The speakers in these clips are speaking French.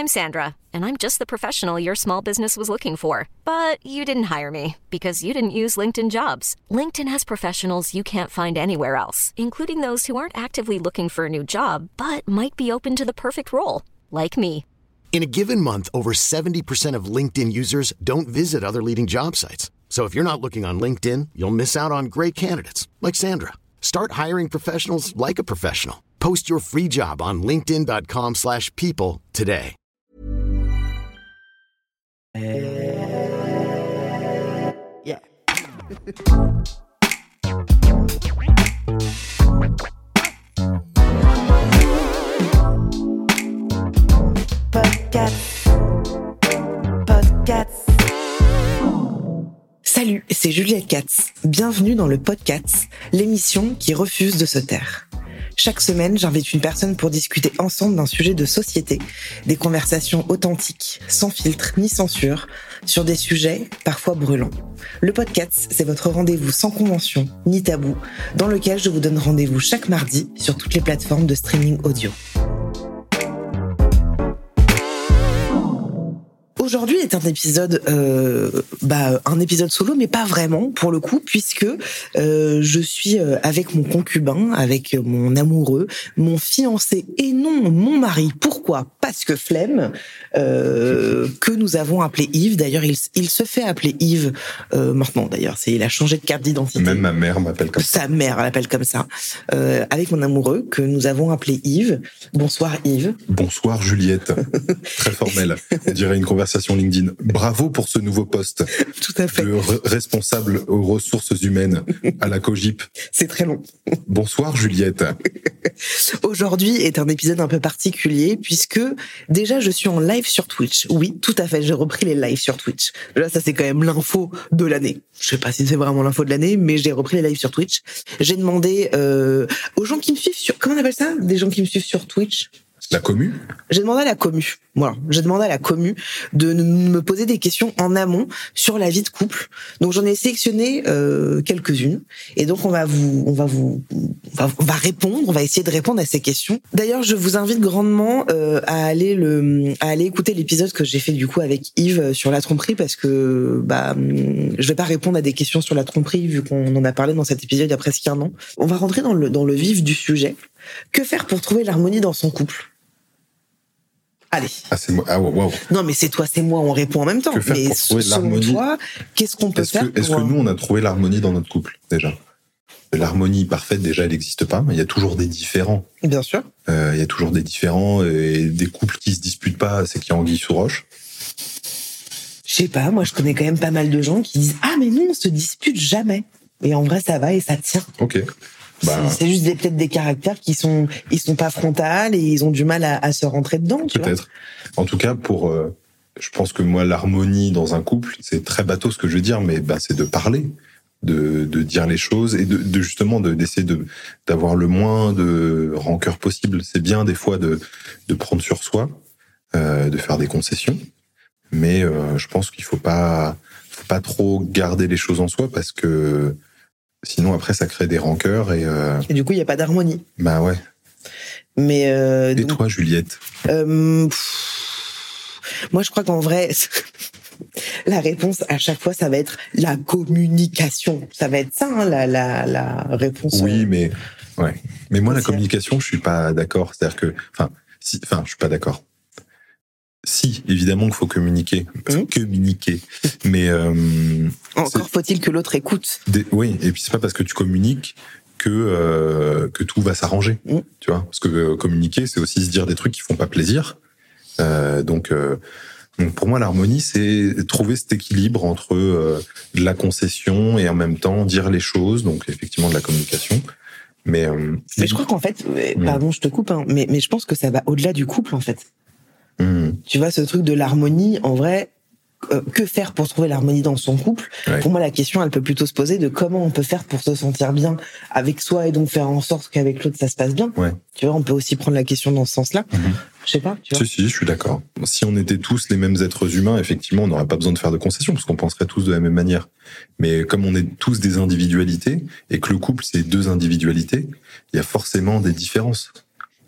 I'm Sandra, and I'm just the professional your small business was looking for. But you didn't hire me because you didn't use LinkedIn Jobs. LinkedIn has professionals you can't find anywhere else, including those who aren't actively looking for a new job, but might be open to the perfect role, like me. In a given month, over 70% of LinkedIn users don't visit other leading job sites. So if you're not looking on LinkedIn, you'll miss out on great candidates like Sandra. Start hiring professionals like a professional. Post your free job on linkedin.com/people today. Yeah. Podcast. Salut, c'est Juliette Katz. Bienvenue dans le Podcast, l'émission qui refuse de se taire. Chaque semaine, j'invite une personne pour discuter ensemble d'un sujet de société, des conversations authentiques, sans filtre ni censure, sur des sujets parfois brûlants. Le podcast, c'est votre rendez-vous sans convention ni tabou, dans lequel je vous donne rendez-vous chaque mardi sur toutes les plateformes de streaming audio. Aujourd'hui est un épisode solo, mais pas vraiment pour le coup, puisque je suis avec mon concubin, avec mon amoureux, mon fiancé et non mon mari. Pourquoi ? Parce que flemme, que nous avons appelé Yves. D'ailleurs, il se fait appeler Yves maintenant. D'ailleurs, il a changé de carte d'identité. Même ma mère m'appelle comme ça. Sa mère l'appelle comme ça. Avec mon amoureux que nous avons appelé Yves. Bonsoir Yves. Bonsoir Juliette. Très formel. On dirait une conversation LinkedIn. Bravo pour ce nouveau poste. Tout à fait. De responsable aux ressources humaines à la COGIP. C'est très long. Bonsoir Juliette. Aujourd'hui est un épisode un peu particulier puisque déjà je suis en live sur Twitch. Oui, tout à fait, j'ai repris les lives sur Twitch. Là, ça c'est quand même l'info de l'année. Je sais pas si c'est vraiment l'info de l'année, mais j'ai repris les lives sur Twitch. J'ai demandé aux gens qui me suivent sur... Comment on appelle ça ? Des gens qui me suivent sur Twitch ? La commu ? J'ai demandé à la commu. Voilà, j'ai demandé à la commu de me poser des questions en amont sur la vie de couple. Donc j'en ai sélectionné quelques-unes et donc on va répondre, on va essayer de répondre à ces questions. D'ailleurs, je vous invite grandement à aller écouter l'épisode que j'ai fait du coup avec Yves sur la tromperie parce que je vais pas répondre à des questions sur la tromperie vu qu'on en a parlé dans cet épisode il y a presque un an. On va rentrer dans le vif du sujet. Que faire pour trouver l'harmonie dans son couple ? Allez. Ah, c'est moi. Ah, wow. Non, mais c'est toi, c'est moi, on répond en même temps. Que faire pour trouver l'harmonie ? Toi, qu'est-ce qu'on peut faire Est-ce que nous, on a trouvé l'harmonie dans notre couple, déjà ? L'harmonie parfaite, déjà, elle n'existe pas, mais il y a toujours des différends. Bien sûr. Il y a toujours des différends et des couples qui se disputent pas, c'est qu'il y a anguille sous roche. Je sais pas, moi, je connais quand même pas mal de gens qui disent « Ah, mais nous, on se dispute jamais. » Et en vrai, ça va et ça tient. Ok. C'est juste peut-être des caractères ils sont pas frontales et ils ont du mal à se rentrer dedans. Peut-être. En tout cas, je pense que moi, l'harmonie dans un couple, c'est très bateau ce que je veux dire, mais c'est de parler, de dire les choses et de justement d'essayer d'avoir le moins de rancœur possible. C'est bien des fois de prendre sur soi, de faire des concessions, mais je pense qu'il faut pas trop garder les choses en soi parce que sinon, après, ça crée des rancœurs et du coup, il n'y a pas d'harmonie. Bah ouais. Mais et toi, Juliette ? Moi, je crois qu'en vrai, la réponse à chaque fois, ça va être la communication. Ça va être ça, hein, la réponse. Oui, mais moi, la communication, je suis pas d'accord. C'est-à-dire que, je suis pas d'accord. Si, évidemment qu'il faut communiquer. Communiquer. Mais encore faut-il que l'autre écoute. Oui, et puis c'est pas parce que tu communiques que tout va s'arranger. Tu vois, parce que communiquer, c'est aussi se dire des trucs qui font pas plaisir. Donc pour moi, l'harmonie, c'est trouver cet équilibre entre de la concession et en même temps dire les choses. Donc effectivement de la communication. Mais je crois qu'en fait, pardon, je te coupe, hein, mais je pense que ça va au-delà du couple en fait. Tu vois, ce truc de l'harmonie, en vrai, que faire pour trouver l'harmonie dans son couple ? Pour moi, la question, elle peut plutôt se poser de comment on peut faire pour se sentir bien avec soi et donc faire en sorte qu'avec l'autre, ça se passe bien. Tu vois, on peut aussi prendre la question dans ce sens-là. Je sais pas, tu vois. Si, je suis d'accord. Si on était tous les mêmes êtres humains, effectivement, on n'aurait pas besoin de faire de concessions parce qu'on penserait tous de la même manière. Mais comme on est tous des individualités et que le couple, c'est deux individualités, il y a forcément des différences.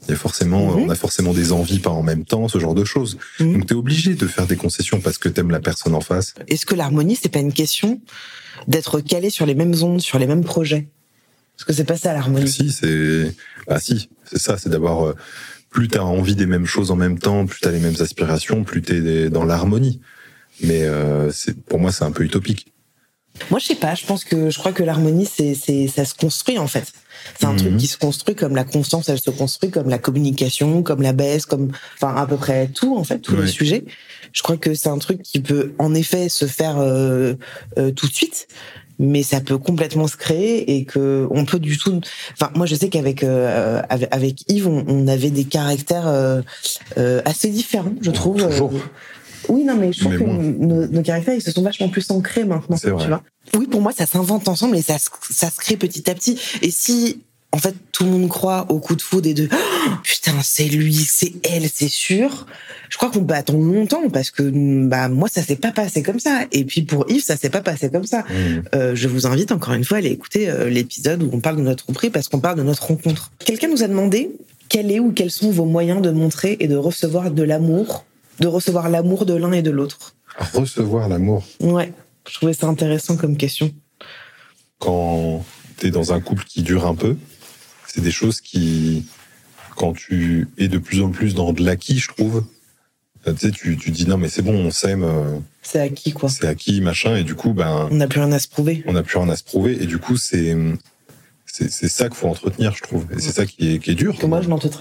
Il y a forcément, on a forcément des envies pas en même temps, ce genre de choses. Donc t'es obligé de faire des concessions parce que t'aimes la personne en face. Est-ce que l'harmonie, c'est pas une question d'être calé sur les mêmes ondes, sur les mêmes projets? Parce que c'est pas ça l'harmonie. Si, c'est ça, c'est d'avoir plus t'as envie des mêmes choses en même temps, plus t'as les mêmes aspirations, plus t'es dans l'harmonie. Mais pour moi, c'est un peu utopique. Moi, je sais pas. Je crois que l'harmonie, ça se construit en fait. C'est un truc qui se construit comme la confiance, elle se construit comme la communication, comme la baisse, enfin à peu près tout en fait, tous les sujets. Je crois que c'est un truc qui peut en effet se faire tout de suite, mais ça peut complètement se créer et que on peut du tout. Enfin, moi, je sais qu'avec avec Yves, on avait des caractères assez différents, je trouve. Toujours. Oui, non, mais je trouve que nos caractères, ils se sont vachement plus ancrés maintenant, tu vois. Oui, pour moi, ça s'invente ensemble et ça se crée petit à petit. Et si, en fait, tout le monde croit au coup de foudre et de putain, c'est lui, c'est elle, c'est sûr, je crois qu'on peut attendre longtemps parce que moi, ça s'est pas passé comme ça. Et puis pour Yves, ça s'est pas passé comme ça. Je vous invite encore une fois à aller écouter l'épisode où on parle de notre tromperie parce qu'on parle de notre rencontre. Quelqu'un nous a demandé quels sont vos moyens de montrer et de recevoir de l'amour, de recevoir l'amour de l'un et de l'autre. Recevoir l'amour. Ouais, je trouvais ça intéressant comme question. Quand t'es dans un couple qui dure un peu, c'est des choses qui, quand tu es de plus en plus dans de l'acquis, je trouve, tu sais, tu dis non mais c'est bon, on s'aime. C'est acquis quoi. C'est acquis, machin, et du coup, on n'a plus rien à se prouver. On n'a plus rien à se prouver, et du coup, c'est ça qu'il faut entretenir, je trouve. Et c'est ça qui est dur. Que moi,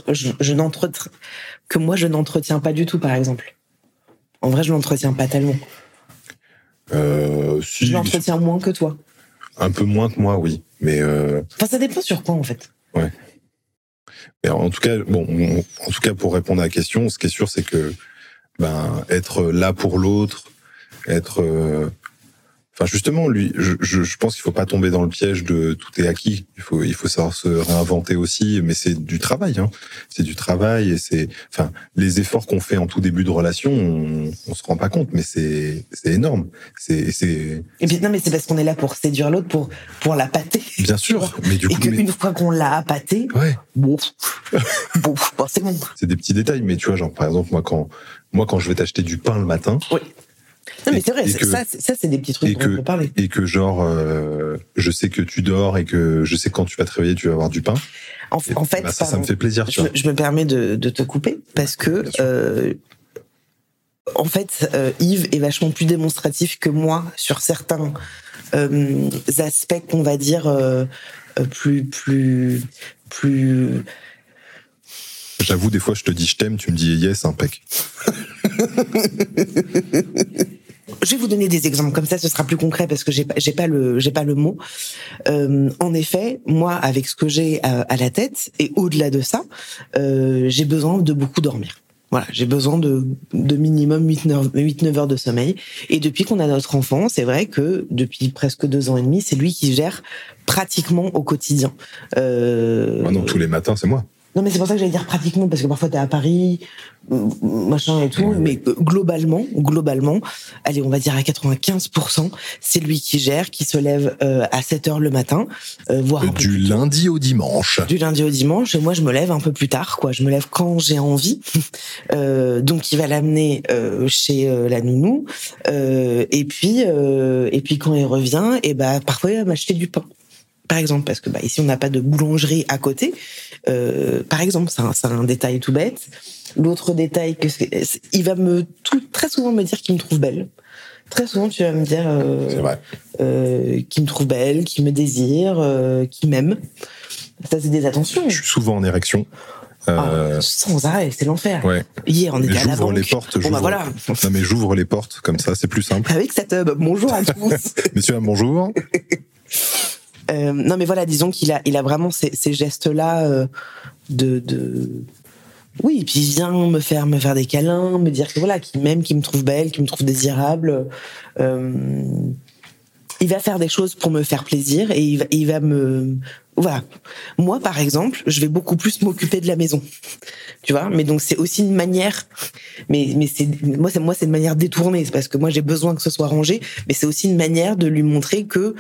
je n'entretiens pas du tout, par exemple. En vrai, je l'entretiens pas tellement. Si, je l'entretiens moins que toi. Un peu moins que moi, oui. Mais enfin, ça dépend sur quoi, en fait. Ouais. Mais en tout cas, pour répondre à la question, ce qui est sûr, c'est que être là pour l'autre, enfin justement, je pense qu'il faut pas tomber dans le piège de tout est acquis. Il faut savoir se réinventer aussi, mais c'est du travail, hein. C'est du travail et les efforts qu'on fait en tout début de relation, on se rend pas compte, mais c'est énorme. Et puis non, mais c'est parce qu'on est là pour séduire l'autre, pour la pâter. Bien sûr, mais du coup, une fois qu'on l'a appâté, bon, c'est bon. C'est des petits détails, mais tu vois, genre par exemple moi quand je vais t'acheter du pain le matin. Oui. Non, mais c'est vrai, ça c'est des petits trucs dont on peut parler. Et que genre, je sais que tu dors et que je sais que quand tu vas te réveiller, tu vas avoir du pain. En fait, ça me fait plaisir. Je me permets de te couper parce que, en fait, Yves est vachement plus démonstratif que moi sur certains aspects qu'on va dire plus. J'avoue, des fois, je te dis je t'aime, tu me dis yes, impec. Je vais vous donner des exemples comme ça, ce sera plus concret parce que j'ai pas le mot. En effet, moi, avec ce que j'ai à la tête et au-delà de ça, j'ai besoin de beaucoup dormir. Voilà, j'ai besoin de minimum 8-9 heures de sommeil. Et depuis qu'on a notre enfant, c'est vrai que depuis presque 2 ans et demi, c'est lui qui gère pratiquement au quotidien. Non, tous les matins, c'est moi. Non, mais c'est pour ça que j'allais dire pratiquement, parce que parfois t'es à Paris, machin et tout, mais globalement, allez, on va dire à 95%, c'est lui qui gère, qui se lève à 7 heures le matin, voire un peu du lundi au dimanche. Du lundi au dimanche, et moi je me lève un peu plus tard, quoi. Je me lève quand j'ai envie. Donc il va l'amener chez la nounou, et puis quand il revient, et parfois il va m'acheter du pain. Par exemple, parce que ici on n'a pas de boulangerie à côté. Par exemple, c'est un détail tout bête. L'autre détail il va très souvent me dire qu'il me trouve belle. Très souvent, tu vas me dire c'est vrai. Qu'il me trouve belle, qu'il me désire, qu'il m'aime. Ça, c'est des attentions. Je suis souvent en érection. Sans arrêt, c'est l'enfer. Ouais. Hier, on était à la banque. Les portes. Voilà. Non, mais j'ouvre les portes comme ça, c'est plus simple. Avec cette bonjour à tous. Monsieur, bonjour. Non mais voilà, disons qu'il a vraiment ces gestes-là oui, et puis il vient me faire des câlins, me dire que voilà, qu'il m'aime, qu'il me trouve belle, qu'il me trouve désirable. Il va faire des choses pour me faire plaisir et il va me voilà. Moi par exemple, je vais beaucoup plus m'occuper de la maison. Tu vois, mais donc c'est aussi une manière mais c'est une manière détournée, c'est parce que moi j'ai besoin que ce soit rangé, mais c'est aussi une manière de lui montrer que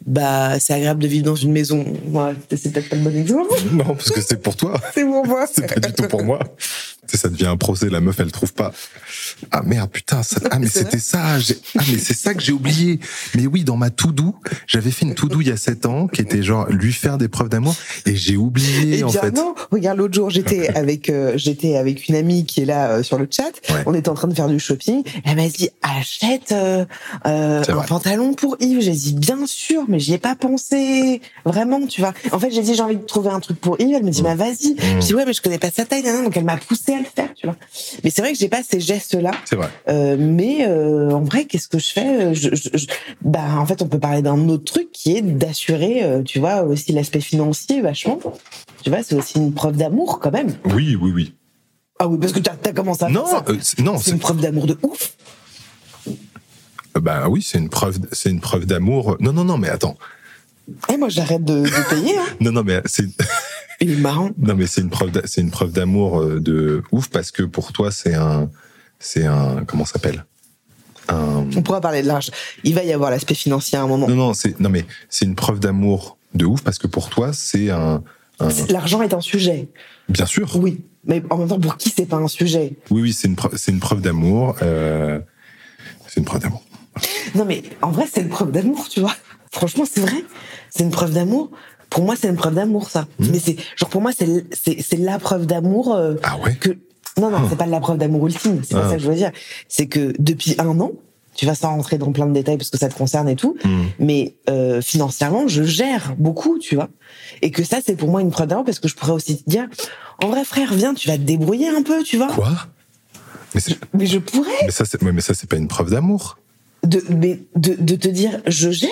Bah, c'est agréable de vivre dans une maison. Ouais, c'est peut-être pas le bon exemple. Non, parce que c'est pour toi. C'est pour moi. C'est pas du tout pour moi. Ça devient un procès, la meuf, elle trouve pas. Ah merde, putain, mais c'était ça. Mais c'est ça que j'ai oublié. Mais oui, dans ma to-do, j'avais fait une to-do il y a 7 ans, qui était genre lui faire des preuves d'amour, et j'ai oublié, en fait. Non, regarde, l'autre jour, j'étais avec une amie qui est là sur le chat. Ouais. On était en train de faire du shopping. Elle m'a dit, achète un pantalon pour Yves. J'ai dit, bien sûr, mais j'y ai pas pensé. Vraiment, tu vois. En fait, j'ai dit, j'ai envie de trouver un truc pour Yves. Elle me dit, bah vas-y. Je dis, ouais, mais je connais pas sa taille. Donc elle m'a poussé à le faire, tu vois. Mais c'est vrai que j'ai pas ces gestes-là. C'est vrai. Mais en vrai, qu'est-ce que je fais Bah, en fait, on peut parler d'un autre truc qui est d'assurer, tu vois, aussi l'aspect financier, vachement. Tu vois, c'est aussi une preuve d'amour, quand même. Oui. Ah oui, parce que t'as commencé à faire ça. Non, c'est une preuve d'amour de ouf. Bah oui, c'est une preuve d'amour. Non, mais attends. Moi, j'arrête de payer. Hein. Non, mais c'est. Il est marrant. Non, mais c'est une preuve d'amour de ouf, parce que pour toi, c'est un comment ça s'appelle? On pourra parler de l'argent. Il va y avoir l'aspect financier à un moment. Non, mais c'est une preuve d'amour de ouf, parce que pour toi, c'est L'argent est un sujet. Bien sûr. Oui, mais en même temps, pour qui c'est pas un sujet? Oui, c'est une preuve d'amour. C'est une preuve d'amour. Non, mais en vrai, c'est une preuve d'amour, tu vois. Franchement, c'est vrai. C'est une preuve d'amour. Pour moi, c'est une preuve d'amour, ça. Mais c'est genre, pour moi, c'est la preuve d'amour. Ah ouais. Non, c'est pas la preuve d'amour ultime. C'est pas ça que je veux dire. C'est que depuis 1 an, tu vas sans rentrer dans plein de détails parce que ça te concerne et tout, mais financièrement, je gère beaucoup, tu vois. Et que ça, c'est pour moi une preuve d'amour, parce que je pourrais aussi te dire, en vrai, frère, viens, tu vas te débrouiller un peu, tu vois. Quoi? Mais je pourrais. Mais ça, c'est pas une preuve d'amour. De te dire, je gère.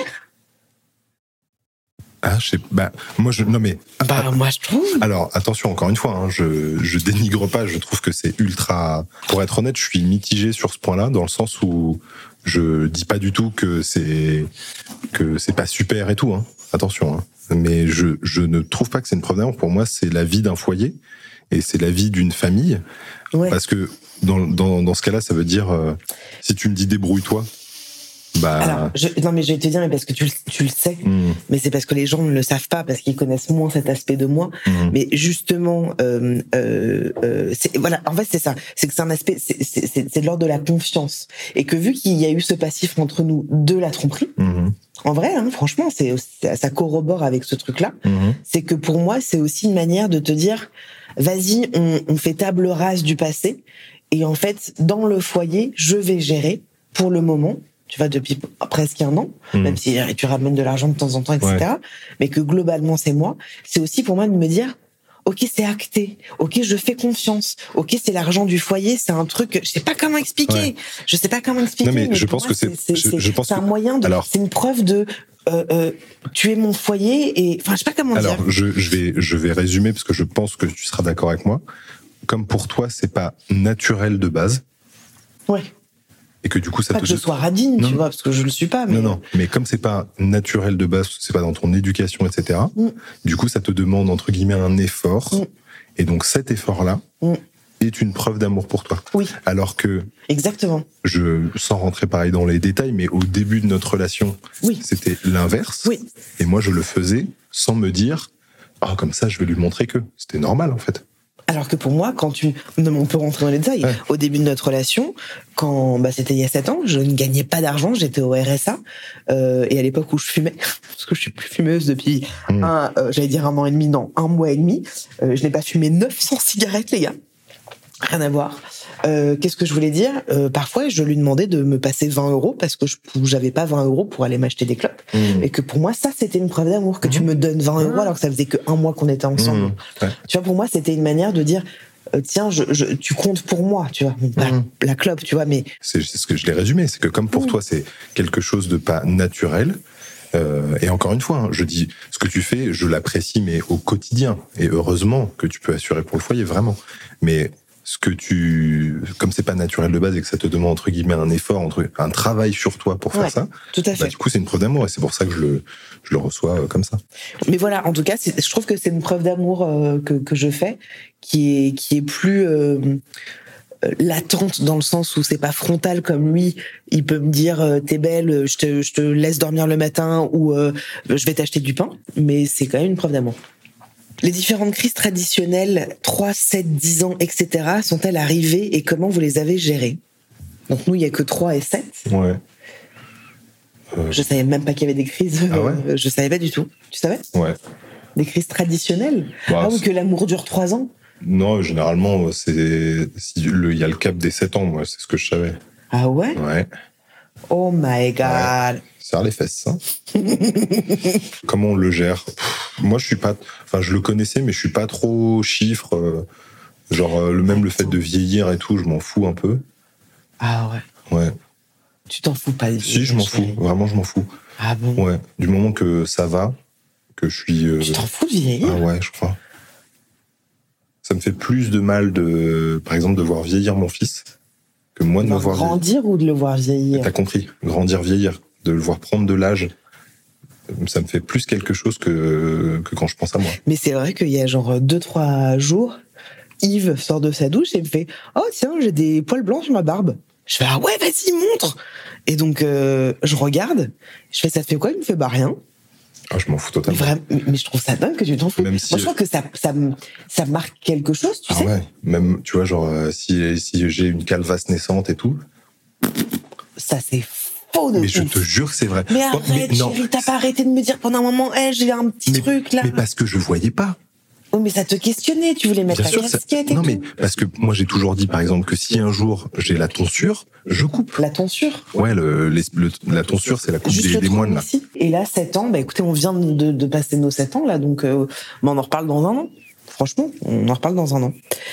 Ah, je sais. Moi, moi, je trouve. Alors, attention, encore une fois, hein, je dénigre pas. Je trouve que c'est ultra. Pour être honnête, je suis mitigé sur ce point-là, dans le sens où je dis pas du tout que c'est pas super et tout. Hein. Attention. Hein. Mais je ne trouve pas que c'est une preuve d'amour. Pour moi, c'est la vie d'un foyer et c'est la vie d'une famille. Ouais. Parce que dans ce cas-là, ça veut dire si tu me dis débrouille-toi. Alors, mais je vais te dire, mais parce que tu le sais, mais c'est parce que les gens ne le savent pas, parce qu'ils connaissent moins cet aspect de moi. Mais justement, voilà, en fait, c'est ça. C'est que c'est un aspect, c'est de l'ordre de la confiance. Et que vu qu'il y a eu ce passif entre nous de la tromperie, en vrai, hein, franchement, ça corrobore avec ce truc-là. C'est que pour moi, c'est aussi une manière de te dire, vas-y, on fait table rase du passé. Et en fait, dans le foyer, je vais gérer pour le moment. Tu vois, depuis presque 1 an, même si tu ramènes de l'argent de temps en temps, etc. Ouais. Mais que globalement, c'est moi. C'est aussi pour moi de me dire, ok, c'est acté. Ok, je fais confiance. Ok, c'est l'argent du foyer. C'est un truc, je sais pas comment expliquer. Ouais. Je sais pas comment expliquer. Non, mais je pense que c'est un moyen de, c'est une preuve de, tu es mon foyer et, enfin, je sais pas comment dire. Alors, je vais résumer parce que je pense que tu seras d'accord avec moi. Comme pour toi, c'est pas naturel de base. Ouais. Et que du coup, ça pas que je sois radine, tu vois, parce que je le suis pas. Mais... Non, mais comme c'est pas naturel de base, c'est pas dans ton éducation, etc. Du coup, ça te demande entre guillemets un effort. Et donc cet effort-là est une preuve d'amour pour toi. Oui. Alors que exactement. Sans rentrer pareil dans les détails, mais au début de notre relation, c'était l'inverse. Oui. Et moi, je le faisais sans me dire, comme ça, je vais lui montrer que c'était normal en fait. Alors que pour moi, on peut rentrer dans les détails. Ouais. Au début de notre relation, quand c'était il y a 7 ans, je ne gagnais pas d'argent, j'étais au RSA, et à l'époque où je fumais, parce que je suis plus fumeuse depuis 1 an et demi, non, 1 mois et demi, je n'ai pas fumé 900 cigarettes, les gars. Rien à voir. Qu'est-ce que je voulais dire? Parfois, je lui demandais de me passer 20 € parce que j'avais pas 20 € pour aller m'acheter des clopes. Et que pour moi, ça, c'était une preuve d'amour. Que tu me donnes 20 € alors que ça faisait que 1 mois qu'on était ensemble. Tu vois, pour moi, c'était une manière de dire, tiens, tu comptes pour moi, tu vois. La clope, tu vois, mais... C'est ce que je l'ai résumé. C'est que comme pour toi, c'est quelque chose de pas naturel. Et encore une fois, hein, je dis, ce que tu fais, je l'apprécie, mais au quotidien. Et heureusement que tu peux assurer pour le foyer, vraiment. Mais... comme c'est pas naturel de base et que ça te demande entre guillemets un effort, un travail sur toi pour faire ça, tout à fait. Du coup c'est une preuve d'amour et c'est pour ça que je le reçois comme ça. Mais voilà, en tout cas, je trouve que c'est une preuve d'amour que je fais qui est plus latente dans le sens où c'est pas frontal comme lui. Il peut me dire t'es belle, je te laisse dormir le matin ou je vais t'acheter du pain. Mais c'est quand même une preuve d'amour. Les différentes crises traditionnelles, 3, 7, 10 ans, etc., sont-elles arrivées et comment vous les avez gérées? Donc nous, il y a que 3 et 7. Ouais. Je savais même pas qu'il y avait des crises. Ah ouais? Je savais pas du tout. Tu savais? Ouais. Des crises traditionnelles? Bah, ou que l'amour dure 3 ans? Non, généralement, il y a le cap des 7 ans, moi, c'est ce que je savais. Ah ouais? Ouais. Oh my God. Ouais. Serre les fesses, hein. Comment on le gère? Moi, je suis pas... Enfin, je le connaissais, mais je suis pas trop chiffre. Le fait de vieillir et tout, je m'en fous un peu. Ah ouais? Ouais. Tu t'en fous pas? Si, je m'en fous. Vraiment, je m'en fous. Ah bon? Ouais. Du moment que ça va, que je suis... Tu t'en fous de vieillir? Ah ouais, je crois. Ça me fait plus de mal, par exemple, de voir vieillir mon fils que moi de me voir grandir ou de le voir vieillir? T'as compris, grandir, vieillir, de le voir prendre de l'âge, ça me fait plus quelque chose que quand je pense à moi. Mais c'est vrai qu'il y a 2-3 jours, Yves sort de sa douche et me fait « Oh tiens, j'ai des poils blancs sur ma barbe ». Je fais « Ah ouais, vas-y, montre !» Et donc, je regarde, je fais « Ça te fait quoi ?» Il me fait « Bah rien ». Ah, je m'en fous totalement. Mais je trouve ça dingue que tu t'en fous. Même si moi, je trouve que ça marque quelque chose, tu sais. Ah ouais, même, tu vois, si j'ai une calvasse naissante et tout... Ça, c'est faux de Mais ouf. je te jure que c'est vrai. Mais arrête, chérie, t'as pas arrêté de me dire pendant un moment « j'ai un petit truc, là ». Mais parce que je voyais pas. Oh, mais ça te questionnait, tu voulais mettre Bien la sûr, casquette et tout. Non, mais parce que moi, j'ai toujours dit, par exemple, que si un jour j'ai la tonsure, je coupe. La tonsure? Ouais, la tonsure, c'est la coupe des moines, là. Ici. Et là, 7 ans, écoutez, on vient de passer nos 7 ans, là, donc on en reparle dans un an. Franchement, on en reparle dans un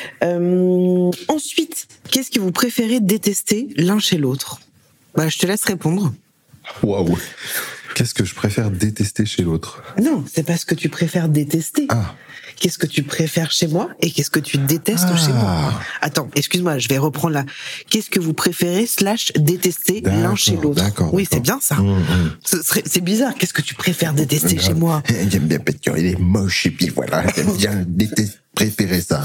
an. Ensuite, qu'est-ce que vous préférez détester l'un chez l'autre? Je te laisse répondre. Waouh. Qu'est-ce que je préfère détester chez l'autre? Non, c'est pas ce que tu préfères détester. Ah. Qu'est-ce que tu préfères chez moi et qu'est-ce que tu détestes chez moi? Attends, excuse-moi, je vais reprendre là. Qu'est-ce que vous préférez / détester l'un chez l'autre? Oui, c'est bien ça. C'est bizarre. Qu'est-ce que tu préfères détester chez moi? J'aime bien parce qu'il est moche et puis voilà, j'aime bien préférer ça.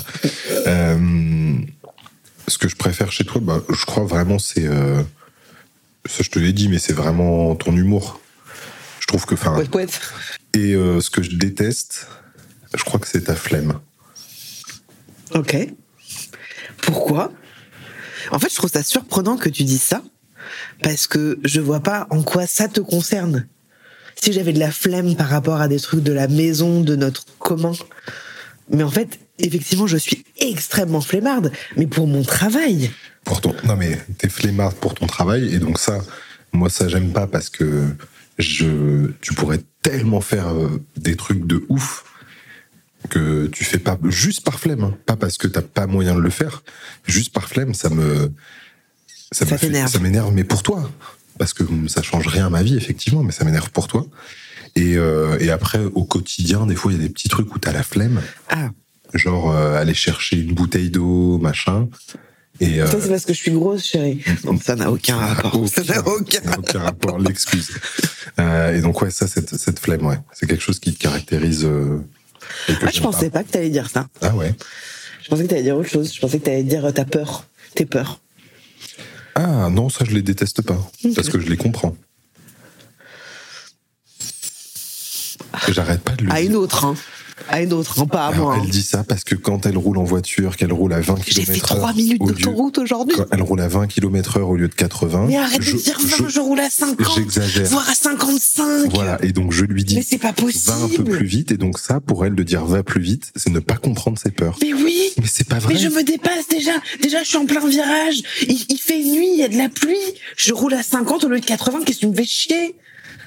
Ce que je préfère chez toi, je crois vraiment c'est... ça, je te l'ai dit, mais c'est vraiment ton humour. Je trouve que... Poète. Et ce que je déteste... Je crois que c'est ta flemme. Ok. Pourquoi? En fait, je trouve ça surprenant que tu dises ça, parce que je vois pas en quoi ça te concerne. Si j'avais de la flemme par rapport à des trucs de la maison, de notre commun. Mais en fait, effectivement, je suis extrêmement flemmarde, mais pour mon travail. Non, mais t'es flemmarde pour ton travail, et donc ça, moi, ça, j'aime pas, parce que tu pourrais tellement faire des trucs de ouf que tu fais pas juste par flemme, hein. Pas parce que t'as pas moyen de le faire, juste par flemme, ça m'énerve, mais pour toi, parce que ça change rien à ma vie effectivement, mais ça m'énerve pour toi. Et après au quotidien, des fois il y a des petits trucs où t'as la flemme, genre aller chercher une bouteille d'eau, machin. Et ça c'est parce que je suis grosse, chérie. Donc ça n'a aucun rapport. Ça n'a aucun rapport. L'excuse. Et donc ouais, ça cette flemme, ouais, c'est quelque chose qui te caractérise. Je pensais pas que t'allais dire ça. Ah ouais. Je pensais que t'allais dire autre chose. Je pensais que t'allais dire t'as peur. T'es peur. Ah non, ça je les déteste pas. Parce que je les comprends. J'arrête pas de le dire. À une autre, pas à moi. Elle dit ça parce que quand elle roule en voiture, qu'elle roule à 20 km/h. J'ai fait 3 minutes d'autoroute aujourd'hui. Elle roule à 20 km/h au lieu de 80. Mais arrête de dire 20, je roule à 50. J'exagère. Voire à 55. Voilà, et donc je lui dis. Mais c'est pas possible. Va un peu plus vite, et donc ça, pour elle, de dire va plus vite, c'est ne pas comprendre ses peurs. Mais oui. Mais c'est pas vrai. Mais je me dépasse déjà. Déjà, je suis en plein virage. Il fait nuit, il y a de la pluie. Je roule à 50 au lieu de 80. Qu'est-ce que tu me fais chier?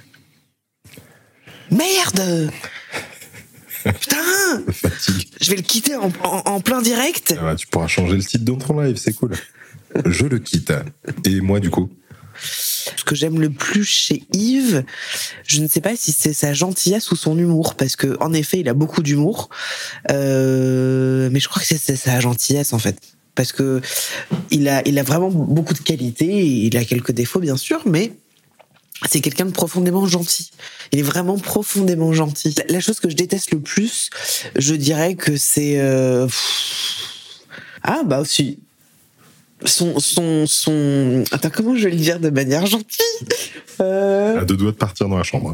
Merde! Putain! Fatigue. Je vais le quitter en plein direct. Ah bah, tu pourras changer le titre de ton live, c'est cool. Je le quitte. Et moi, du coup? Ce que j'aime le plus chez Yves, je ne sais pas si c'est sa gentillesse ou son humour, parce que en effet, il a beaucoup d'humour, mais je crois que c'est sa gentillesse en fait, parce que il a vraiment beaucoup de qualités, il a quelques défauts bien sûr, mais c'est quelqu'un de profondément gentil. Il est vraiment profondément gentil. La chose que je déteste le plus, je dirais que c'est... Ah bah aussi. Attends, comment je vais le dire de manière gentille? À deux doigts de partir dans la chambre.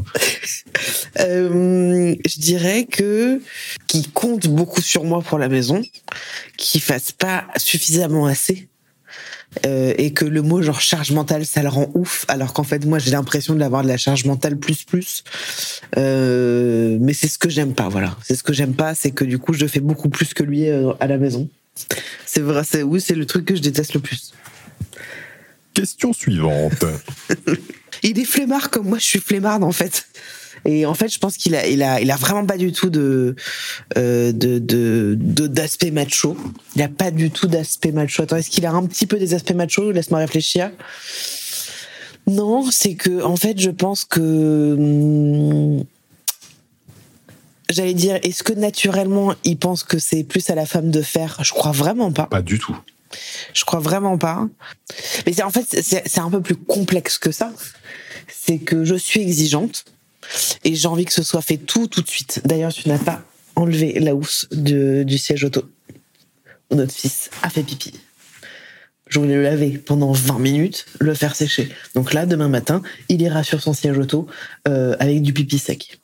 Je dirais qu'il compte beaucoup sur moi pour la maison, qu'il fasse pas suffisamment assez, et que le mot genre charge mentale, ça le rend ouf, alors qu'en fait moi j'ai l'impression d'avoir de la charge mentale plus. Mais c'est ce que j'aime pas, voilà. C'est ce que j'aime pas, c'est que du coup je fais beaucoup plus que lui à la maison. C'est vrai, c'est le truc que je déteste le plus. Question suivante. Il est flemmard comme moi, je suis flemmarde en fait. Et en fait, je pense qu'il a vraiment pas du tout d'aspect macho. Il a pas du tout d'aspect macho. Attends, est-ce qu'il a un petit peu des aspects macho? Laisse-moi réfléchir. Non, c'est que en fait, je pense que j'allais dire, est-ce que naturellement, il pense que c'est plus à la femme de faire? Je crois vraiment pas. Pas du tout. Je crois vraiment pas. Mais c'est un peu plus complexe que ça. C'est que je suis exigeante et j'ai envie que ce soit fait tout de suite. D'ailleurs, tu n'as pas enlevé la housse du siège auto. Notre fils a fait pipi. Je voulais le laver pendant 20 minutes, le faire sécher. Donc là, demain matin, il ira sur son siège auto avec du pipi sec.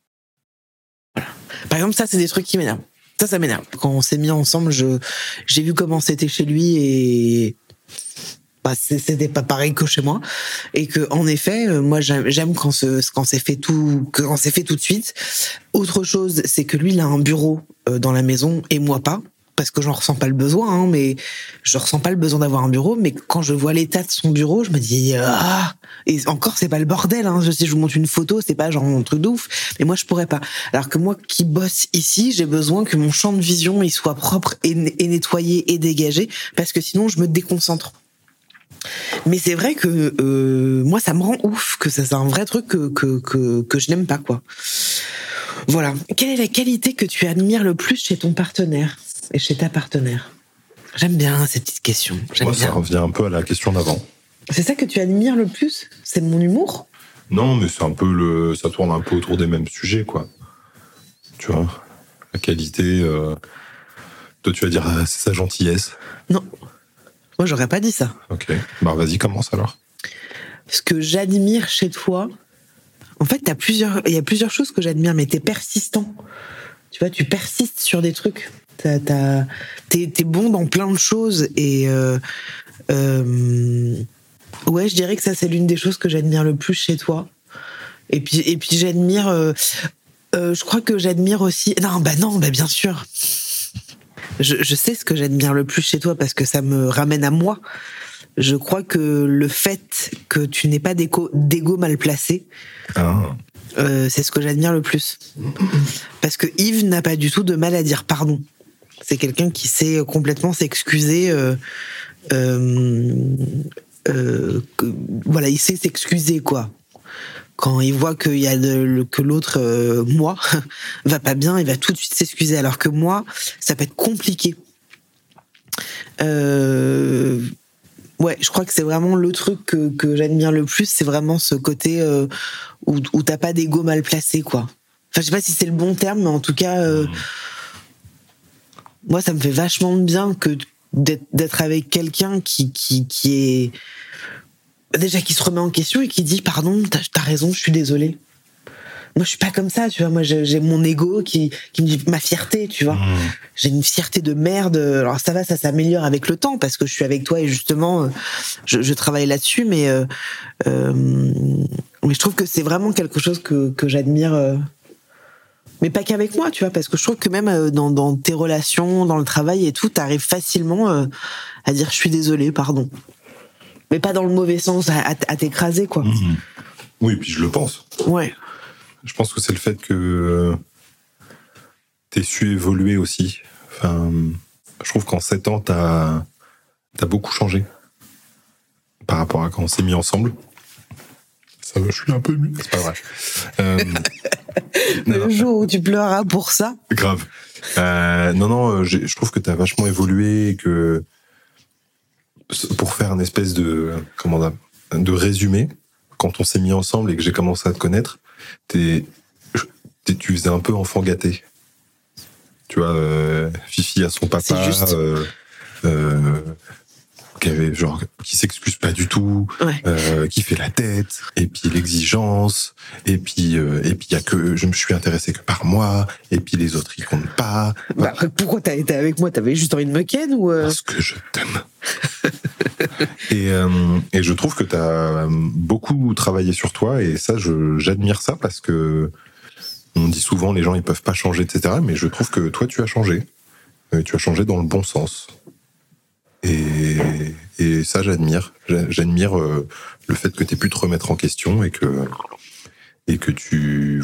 Voilà. Par exemple, ça, c'est des trucs qui m'énervent. Ça m'énerve. Quand on s'est mis ensemble, j'ai vu comment c'était chez lui et c'était pas pareil que chez moi. Et que, en effet, moi, j'aime quand c'est fait tout de suite. Autre chose, c'est que lui, il a un bureau dans la maison et moi pas. Parce que j'en ressens pas le besoin, hein, mais je ressens pas le besoin d'avoir un bureau. Mais quand je vois l'état de son bureau, je me dis et encore c'est pas le bordel. Hein. Si je vous montre une photo, c'est pas genre un truc de ouf. Mais moi je pourrais pas. Alors que moi qui bosse ici, j'ai besoin que mon champ de vision il soit propre et nettoyé et dégagé, parce que sinon je me déconcentre. Mais c'est vrai que moi ça me rend ouf, que ça c'est un vrai truc que je n'aime pas quoi. Voilà. Quelle est la qualité que tu admires le plus chez ton partenaire et chez ta partenaire? J'aime bien ces petites questions. Moi, ça revient un peu à la question d'avant. C'est ça que tu admires le plus? C'est mon humour? Non, mais c'est un peu ça tourne un peu autour des mêmes sujets, quoi. Tu vois, la qualité. Toi, tu vas dire c'est sa gentillesse. Non, moi j'aurais pas dit ça. Ok, bah vas-y, commence alors. Ce que j'admire chez toi, en fait, il y a plusieurs choses que j'admire, mais t'es persistant. Tu vois, tu persistes sur des trucs. T'es bon dans plein de choses et ouais, je dirais que ça c'est l'une des choses que j'admire le plus chez toi. Et puis j'admire, je crois que j'admire aussi. Non, bien sûr. Je sais ce que j'admire le plus chez toi parce que ça me ramène à moi. Je crois que le fait que tu n'aies pas d'ego mal placé. C'est ce que j'admire le plus. Parce que Yves n'a pas du tout de mal à dire pardon. C'est quelqu'un qui sait complètement s'excuser. Voilà, il sait s'excuser, quoi. Quand il voit qu'il y a que l'autre, moi, va pas bien, il va tout de suite s'excuser. Alors que moi, ça peut être compliqué. Ouais, je crois que c'est vraiment le truc que j'admire le plus, c'est vraiment ce côté où t'as pas d'ego mal placé, quoi. Enfin, je sais pas si c'est le bon terme, mais en tout cas, moi, ça me fait vachement de bien d'être avec quelqu'un qui est déjà qui se remet en question et qui dit pardon, t'as raison, je suis désolé. Moi, je suis pas comme ça, tu vois. Moi, j'ai mon ego qui me dit ma fierté, tu vois. J'ai une fierté de merde. Alors ça s'améliore avec le temps parce que je suis avec toi et justement, je travaille là-dessus. Mais je trouve que c'est vraiment quelque chose que j'admire. Mais pas qu'avec moi, tu vois, parce que je trouve que même dans tes relations, dans le travail et tout, t'arrives facilement à dire je suis désolé, pardon. Mais pas dans le mauvais sens, à t'écraser, quoi. Oui, puis je le pense. Ouais. Je pense que c'est le fait que t'aies su évoluer aussi. Enfin, je trouve qu'en 7 ans, t'as beaucoup changé par rapport à quand on s'est mis ensemble. Ça va, je suis un peu ému. C'est pas vrai. Le jour où tu pleureras pour ça. Grave. Je trouve que t'as vachement évolué et que pour faire une espèce de résumé, quand on s'est mis ensemble et que j'ai commencé à te connaître, tu faisais un peu enfant gâté. Tu vois, Fifi à son papa. C'est juste. qui s'excuse pas du tout, qui fait la tête, et puis l'exigence, et puis il y a que je me suis intéressé que par moi, et puis les autres ils comptent pas. Bah, pourquoi t'as été avec moi? T'avais juste envie de me ken ou Parce que je t'aime. Et je trouve que t'as beaucoup travaillé sur toi, et ça j'admire ça, parce que on dit souvent les gens ils peuvent pas changer, etc. Mais je trouve que toi tu as changé. Tu as changé dans le bon sens. Et ça, j'admire. J'admire le fait que tu aies pu te remettre en question et que tu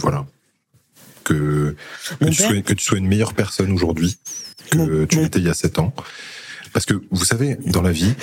sois une meilleure personne aujourd'hui que tu l'étais il y a 7 ans. Parce que, vous savez, dans la vie,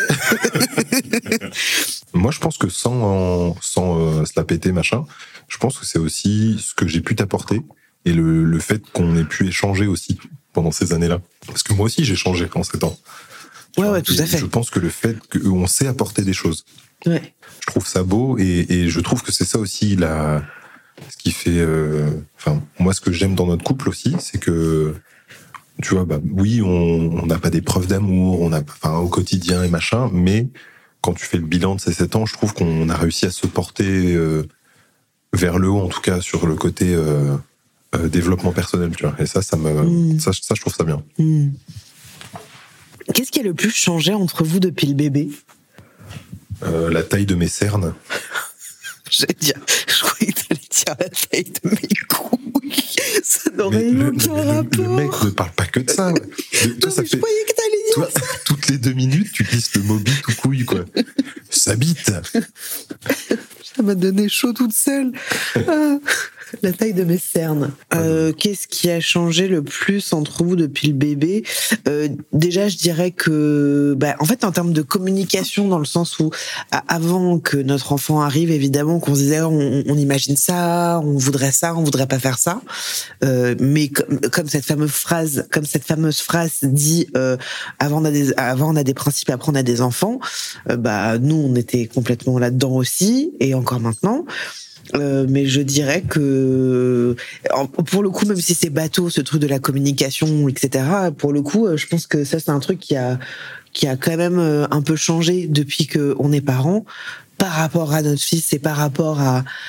moi, je pense que sans se la péter, machin, je pense que c'est aussi ce que j'ai pu t'apporter et le fait qu'on ait pu échanger aussi pendant ces années-là. Parce que moi aussi, j'ai changé en 7 ans. Ouais, tout à fait. Je pense que le fait qu'on sait apporter des choses, je trouve ça beau, et je trouve que c'est ça aussi ce qui fait. Moi, ce que j'aime dans notre couple aussi, c'est que, tu vois, oui, on n'a pas des preuves d'amour, au quotidien et machin, mais quand tu fais le bilan de ces 7 ans, je trouve qu'on a réussi à se porter vers le haut, en tout cas sur le côté développement personnel, tu vois. Et ça, je trouve ça bien. Qu'est-ce qui a le plus changé entre vous depuis le bébé? La taille de mes cernes. Je croyais que t'allais dire la taille de mes couilles. Ça n'aurait eu aucun rapport. Le mec ne parle pas que de ça. Je croyais que t'allais dire ça. Toutes les 2 minutes, tu glisses le mot bite ou couille, quoi. Ça bite. Ça m'a donné chaud toute seule. La taille de mes cernes. Qu'est-ce qui a changé le plus entre vous depuis le bébé? Déjà, je dirais que, en fait, en termes de communication, dans le sens où, avant que notre enfant arrive, évidemment, qu'on se disait, on imagine ça, on voudrait pas faire ça. Mais comme cette fameuse phrase dit, avant on a des principes, après on a des enfants. Nous, on était complètement là-dedans aussi, et encore maintenant. Mais je dirais que, pour le coup, même si c'est bateau, ce truc de la communication, etc., pour le coup, je pense que ça, c'est un truc qui a quand même un peu changé depuis qu'on est parents, par rapport à notre fils et par rapport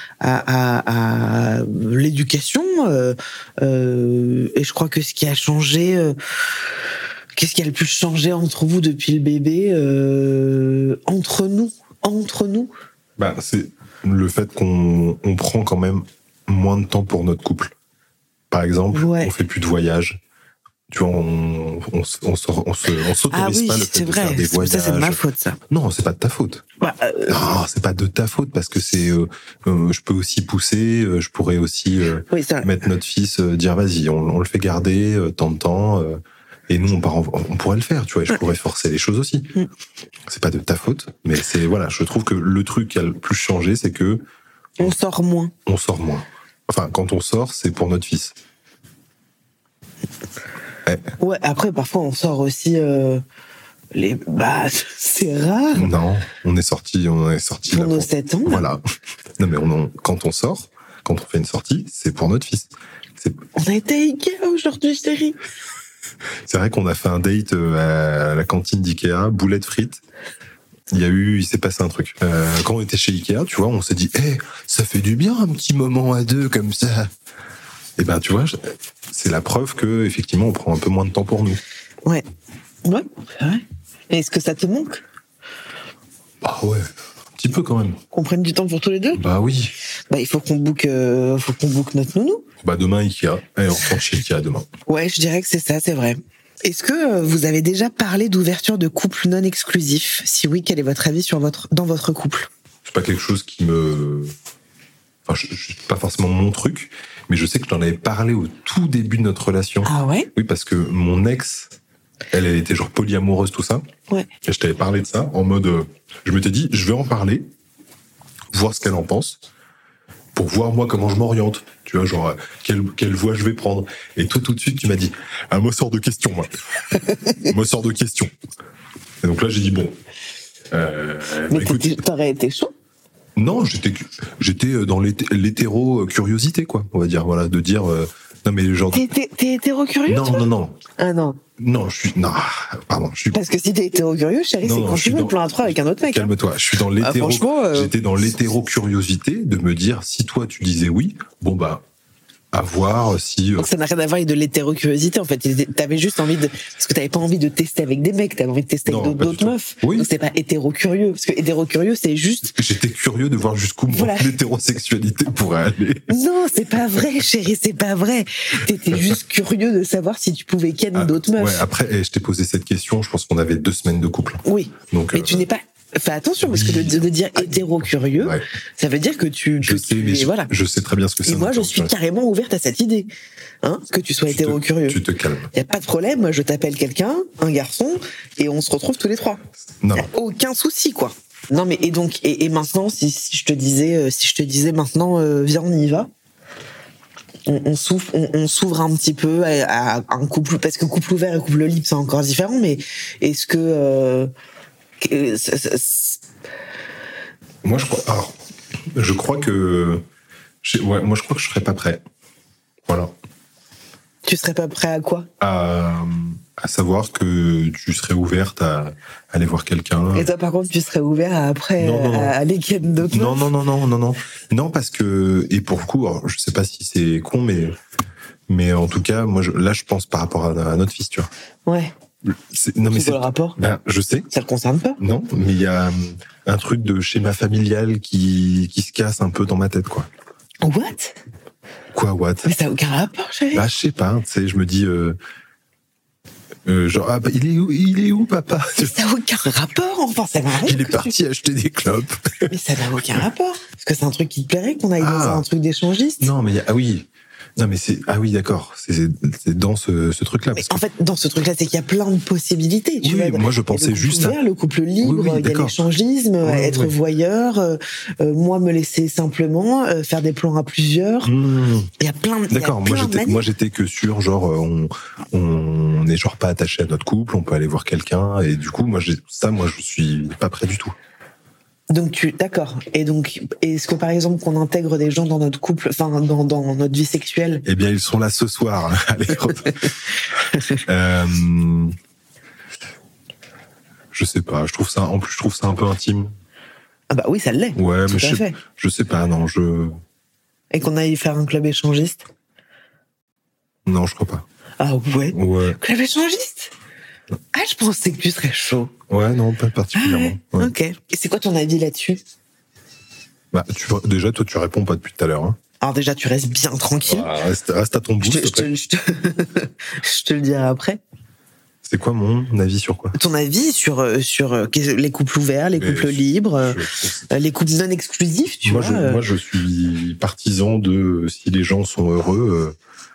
à l'éducation. Et je crois que ce qui a changé, qu'est-ce qui a le plus changé entre vous depuis le bébé, entre nous? C'est le fait qu'on prend quand même moins de temps pour notre couple. Par exemple, on fait plus de voyages. Tu vois, on s'autorise pas le fait de faire des voyages. Ça, c'est de ma faute, ça. Non, c'est pas de ta faute. Non, c'est pas de ta faute, parce que c'est. Je peux aussi pousser. Je pourrais aussi mettre notre fils, dire vas-y, on le fait garder tant de temps. Et nous, on pourrait le faire, tu vois. Et je pourrais forcer les choses aussi. C'est pas de ta faute, mais c'est je trouve que le truc qui a le plus changé, c'est que on sort moins. Enfin, quand on sort, c'est pour notre fils. Ouais. Après, parfois, on sort aussi. C'est rare. Non, on est sorti. Pour nos 7 ans. Voilà. Non, mais quand on sort, quand on fait une sortie, c'est pour notre fils. On a été à Ikea aujourd'hui, chérie. C'est vrai qu'on a fait un date à la cantine d'Ikea, boulettes frites. Il s'est passé un truc. Quand on était chez Ikea, tu vois, on s'est dit, ça fait du bien un petit moment à deux comme ça. Et tu vois, c'est la preuve que effectivement, on prend un peu moins de temps pour nous. Ouais, c'est vrai. Et est-ce que ça te manque? Ouais, un petit peu quand même. Qu'on prenne du temps pour tous les deux? Oui. Il faut qu'on book notre nounou. Demain Ikea. On rentre chez Ikea demain. Ouais, je dirais que c'est ça, c'est vrai. Est-ce que vous avez déjà parlé d'ouverture de couple non exclusif? Si oui, quel est votre avis dans votre couple? C'est pas quelque chose qui me... pas forcément mon truc, mais je sais que j'en avais parlé au tout début de notre relation. Ah ouais? Oui, parce que mon ex, elle était genre polyamoureuse, tout ça. Ouais. Et je t'avais parlé de ça, en mode... je m'étais dit, je vais en parler, voir ce qu'elle en pense, pour voir moi comment je m'oriente. Tu vois, genre, quelle voie je vais prendre. Et toi, tout de suite, tu m'as dit, moi, sors de question, moi. Moi, sors de question. Et donc là, j'ai dit, bon... mais écoute, t'aurais été chaud? Non, j'étais dans l'hétéro curiosité, quoi, on va dire. Voilà, de dire, Non, mais le genre. T'es hétéro-curieux, toi ? Non. Ah non. Non, pardon, je suis. Parce que si t'es hétéro-curieux, chérie, c'est quand tu veux le plan à 3 avec un autre mec. Calme-toi, je suis dans l'hétéro. J'étais dans l'hétéro-curiosité de me dire, si toi tu disais oui, bon bah, à voir si. Ça n'a rien à voir avec de l'hétéro-curiosité, en fait. T'avais juste envie parce que t'avais pas envie de tester avec des mecs, t'avais envie de tester avec d'autres meufs. Oui. Donc c'était pas hétéro-curieux. Parce que hétéro-curieux, c'est juste. J'étais curieux de voir jusqu'où mon hétérosexualité pourrait aller. Non, c'est pas vrai, chérie, c'est pas vrai. T'étais juste curieux de savoir si tu pouvais ken d'autres meufs. Ouais, après, je t'ai posé cette question, je pense qu'on avait 2 semaines de couple. Oui. Donc, mais tu n'es pas. Fais attention, parce que de dire hétéro-curieux, ça veut dire que tu. Voilà. Je sais très bien ce que c'est. Et moi, je suis carrément ouverte à cette idée. Que tu sois hétéro-curieux. Tu te calmes. Y a pas de problème, moi, je t'appelle quelqu'un, un garçon, et on se retrouve tous les 3. Non. Y a aucun souci, quoi. Non, mais, et maintenant, si je te disais maintenant, viens, on y va. On s'ouvre un petit peu à un couple, parce que couple ouvert et couple libre, c'est encore différent, mais est-ce que, moi, je crois que je serais pas prêt. Voilà. Tu serais pas prêt à quoi ? À savoir que tu serais ouverte à aller voir quelqu'un. Et toi, par contre, tu serais ouvert à aller ken d'autres meufs ? Non, parce que, et pour le coup, alors, je sais pas si c'est con, mais en tout cas, moi, je pense par rapport à notre fils, tu vois. Ouais. C'est quoi le rapport ? Je sais. Ça le concerne pas ? Non, mais il y a un truc de schéma familial qui se casse un peu dans ma tête, quoi. What ? Quoi, what ? Mais ça n'a aucun rapport, chérie. Je sais pas, tu sais, je me dis, genre, il est où, papa ? Mais ça n'a aucun rapport, enfin, ça m'arrive. Il est parti acheter des clopes. Mais ça n'a aucun rapport. Parce que c'est un truc qui te plairait qu'on aille dans un truc d'échangiste. Non, mais oui. Non, mais d'accord. C'est dans ce truc-là. En fait, dans ce truc-là, c'est qu'il y a plein de possibilités. Tu vois, moi, je pensais juste à le couple libre, il y a l'échangisme, être voyeur, moi me laisser simplement faire des plans à plusieurs. Il y a plein de. D'accord. Moi, j'étais que sur genre on n'est genre pas attaché à notre couple, on peut aller voir quelqu'un et du coup, moi, je suis pas prêt du tout. Donc d'accord. Et donc, est-ce que par exemple qu'on intègre des gens dans notre couple, enfin dans notre vie sexuelle ? Eh bien, ils sont là ce soir. Allez, je sais pas. Je trouve ça un peu intime. Ah bah oui, ça l'est. Ouais, mais je sais pas. Non, Et qu'on aille faire un club échangiste ? Non, je crois pas. Ah ouais. Ouais. Club échangiste ? Ah, je pensais que tu serais chaud. Ouais, non, pas particulièrement. Ouais. Ok. Et c'est quoi ton avis là-dessus ? Déjà, toi, tu réponds pas depuis tout à l'heure. Hein. Alors déjà, tu restes bien tranquille. Reste à ton bout, je te le dirai après. C'est quoi mon avis sur quoi ? Ton avis sur les couples ouverts, les couples libres, les couples non exclusifs, tu vois. Moi, je suis partisan de si les gens sont heureux...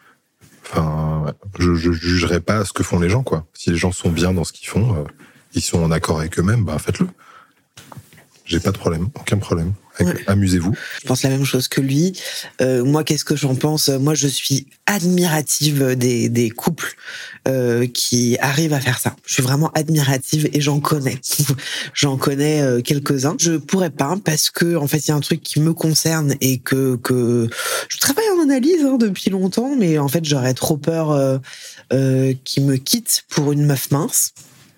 je jugerai pas ce que font les gens, quoi. Si les gens sont bien dans ce qu'ils font, ils sont en accord avec eux-mêmes, faites-le. J'ai pas de problème, aucun problème. Amusez-vous. Je pense la même chose que lui. Moi, qu'est-ce que j'en pense ? Moi, je suis admirative des couples qui arrivent à faire ça. Je suis vraiment admirative et j'en connais. J'en connais quelques-uns. Je pourrais pas parce que en fait, il y a un truc qui me concerne et que je travaille en analyse depuis longtemps, mais en fait, j'aurais trop peur qu'ils me quittent pour une meuf mince.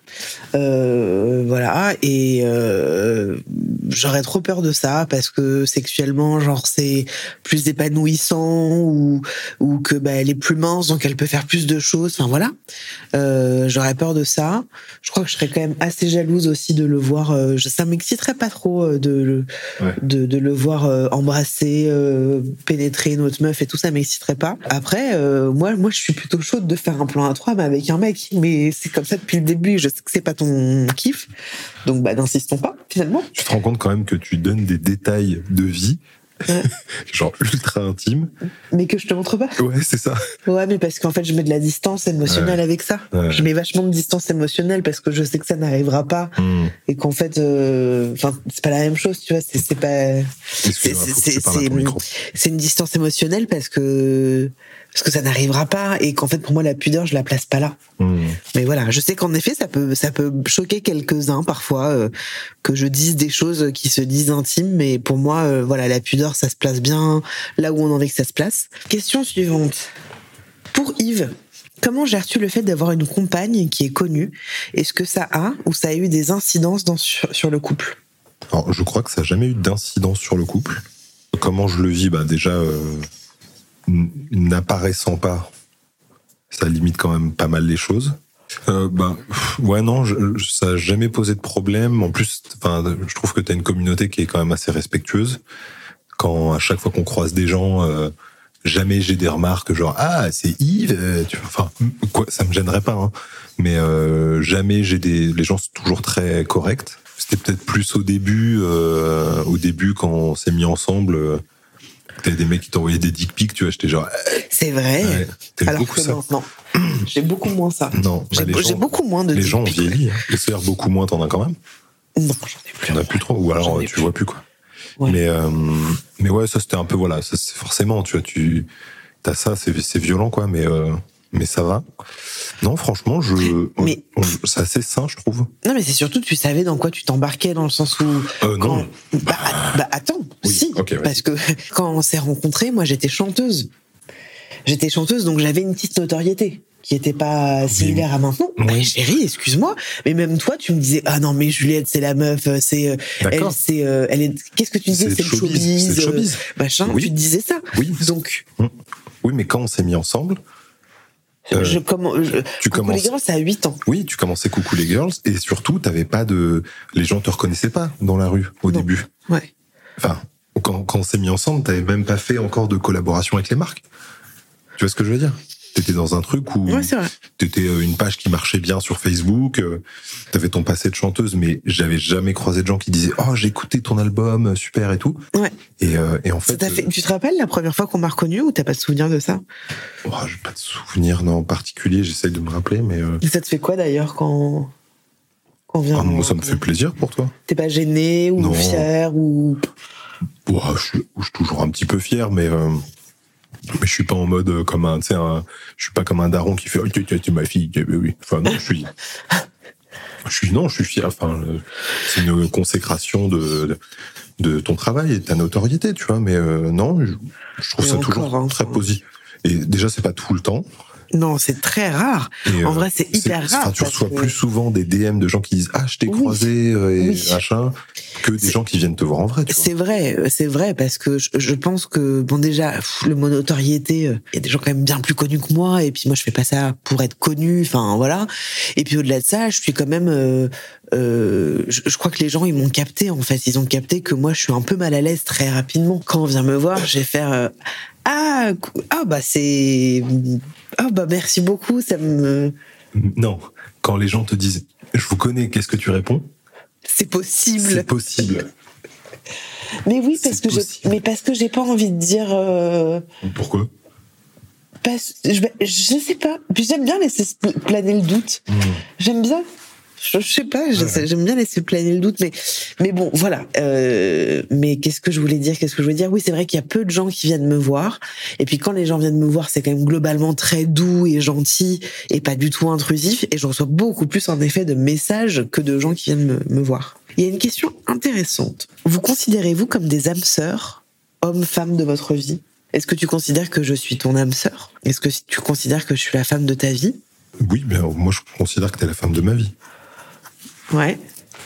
Voilà, et j'aurais trop peur de ça parce que sexuellement, genre, c'est plus épanouissant ou que elle est plus mince, donc elle peut faire plus de choses. Enfin voilà, j'aurais peur de ça. Je crois que je serais quand même assez jalouse aussi de le voir. Ça m'exciterait pas trop de le voir embrasser, pénétrer une autre meuf et tout ça m'exciterait pas. Après, moi, je suis plutôt chaude de faire un plan à 3 mais avec un mec. Mais c'est comme ça depuis le début. Je sais que c'est pas ton kiff, donc n'insistons pas finalement. Tu te rends compte quand même que tu donnes des détails de vie, genre ultra intimes, mais que je te montre pas. Ouais, c'est ça. Ouais, mais parce qu'en fait je mets de la distance émotionnelle avec ça. Je mets vachement de distance émotionnelle parce que je sais que ça n'arrivera pas et qu'en fait, c'est pas la même chose, tu vois. C'est pas. C'est une distance émotionnelle parce que ça n'arrivera pas et qu'en fait pour moi la pudeur je la place pas là. Mais voilà, je sais qu'en effet ça peut choquer quelques-uns parfois que je dise des choses qui se disent intimes, mais pour moi la pudeur ça se place bien là où on a envie que ça se place. Question suivante. Pour Yves, comment gères-tu le fait d'avoir une compagne qui est connue? Est-ce que ça a ou ça a eu des incidences sur le couple? Alors, je crois que ça n'a jamais eu d'incidence sur le couple. Comment je le vis? Déjà, n'apparaissant pas, ça limite quand même pas mal les choses. Ouais, non, ça n'a jamais posé de problème. En plus, je trouve que tu as une communauté qui est quand même assez respectueuse. Quand à chaque fois qu'on croise des gens, jamais j'ai des remarques genre ah c'est Yves, ça me gênerait pas, hein. Mais jamais les gens sont toujours très corrects. C'était peut-être plus au début quand on s'est mis ensemble. T'avais des mecs qui t'envoyaient des dick pics, tu vois, j'étais genre... C'est vrai. Ouais, alors que ça. Non, j'ai beaucoup moins ça. Non, j'ai beaucoup moins de dick pics. Les gens ont vieilli, hein. Et c'est beaucoup moins, t'en as quand même? Non, j'en ai plus. T'en as plus trop, ou alors tu vois plus, quoi. Ouais. Mais ouais, ça c'était un peu, voilà, ça, c'est forcément, tu vois, t'as ça, c'est violent, quoi, mais ça va. Non, franchement, c'est assez sain, je trouve. Non, mais c'est surtout, tu savais dans quoi tu t'embarquais, dans le sens où... non. Attends, oui, si. Okay, parce que quand on s'est rencontrés, moi, j'étais chanteuse. Donc j'avais une petite notoriété qui était pas similaire à maintenant. Oui. Chérie, excuse-moi, mais même toi, tu me disais ah non mais Juliette c'est la meuf, elle est, qu'est-ce que tu disais, c'est le showbiz, machin. Oui. Tu te disais ça. Oui. Donc. Oui, mais quand on s'est mis ensemble. Tu Coucou les Girls, c'est à 8 ans. Oui, tu commençais Coucou les Girls, et surtout, les gens te reconnaissaient pas dans la rue au début. Ouais. Enfin, quand on s'est mis ensemble, t'avais même pas fait encore de collaboration avec les marques. Tu vois ce que je veux dire? T'étais dans un truc où t'étais une page qui marchait bien sur Facebook, t'avais ton passé de chanteuse, mais j'avais jamais croisé de gens qui disaient oh j'ai écouté ton album, super et tout. Ouais. Et en fait, tu te rappelles la première fois qu'on m'a reconnu ou t'as pas de souvenir de ça? J'ai pas de souvenir en particulier, j'essaye de me rappeler, mais. Et ça te fait quoi d'ailleurs quand vient? Moi ça me fait plaisir pour toi. T'es pas gêné ou fier ou? Je suis toujours un petit peu fier, mais je suis pas en mode comme je suis pas comme un daron qui fait t'es ma fille, oui. Enfin non, je suis fier. Enfin, c'est une consécration de ton travail et de ta notoriété, tu vois. Mais non, je trouve ça toujours très positif. Et déjà, c'est pas tout le temps. Non, c'est très rare. En vrai, c'est hyper rare. Tu reçois plus souvent des DM de gens qui disent je t'ai croisé et machin, que des gens qui viennent te voir en vrai. Tu vois. C'est vrai, parce que je pense que déjà le mot notoriété, il y a des gens quand même bien plus connus que moi, et puis moi je fais pas ça pour être connu, enfin voilà. Et puis au-delà de ça, je suis quand même, je crois que les gens ils m'ont capté en fait, ils ont capté que moi je suis un peu mal à l'aise très rapidement. Quand on vient me voir, je vais faire merci beaucoup, ça me... Non, quand les gens te disent je vous connais, qu'est-ce que tu réponds? C'est possible. C'est possible. Mais oui, parce que j'ai pas envie de dire... Pourquoi? Je sais pas. Puis j'aime bien laisser planer le doute. J'aime bien. Je sais pas, j'aime bien laisser planer le doute, mais bon, voilà. Mais qu'est-ce que je voulais dire? Oui, c'est vrai qu'il y a peu de gens qui viennent me voir. Et puis quand les gens viennent me voir, c'est quand même globalement très doux et gentil et pas du tout intrusif. Et je reçois beaucoup plus en effet de messages que de gens qui viennent me voir. Il y a une question intéressante. Vous considérez-vous comme des âmes sœurs, hommes-femmes de votre vie? Est-ce que tu considères que je suis ton âme sœur? Est-ce que tu considères que je suis la femme de ta vie? Oui, mais moi je considère que t'es la femme de ma vie. Ouais.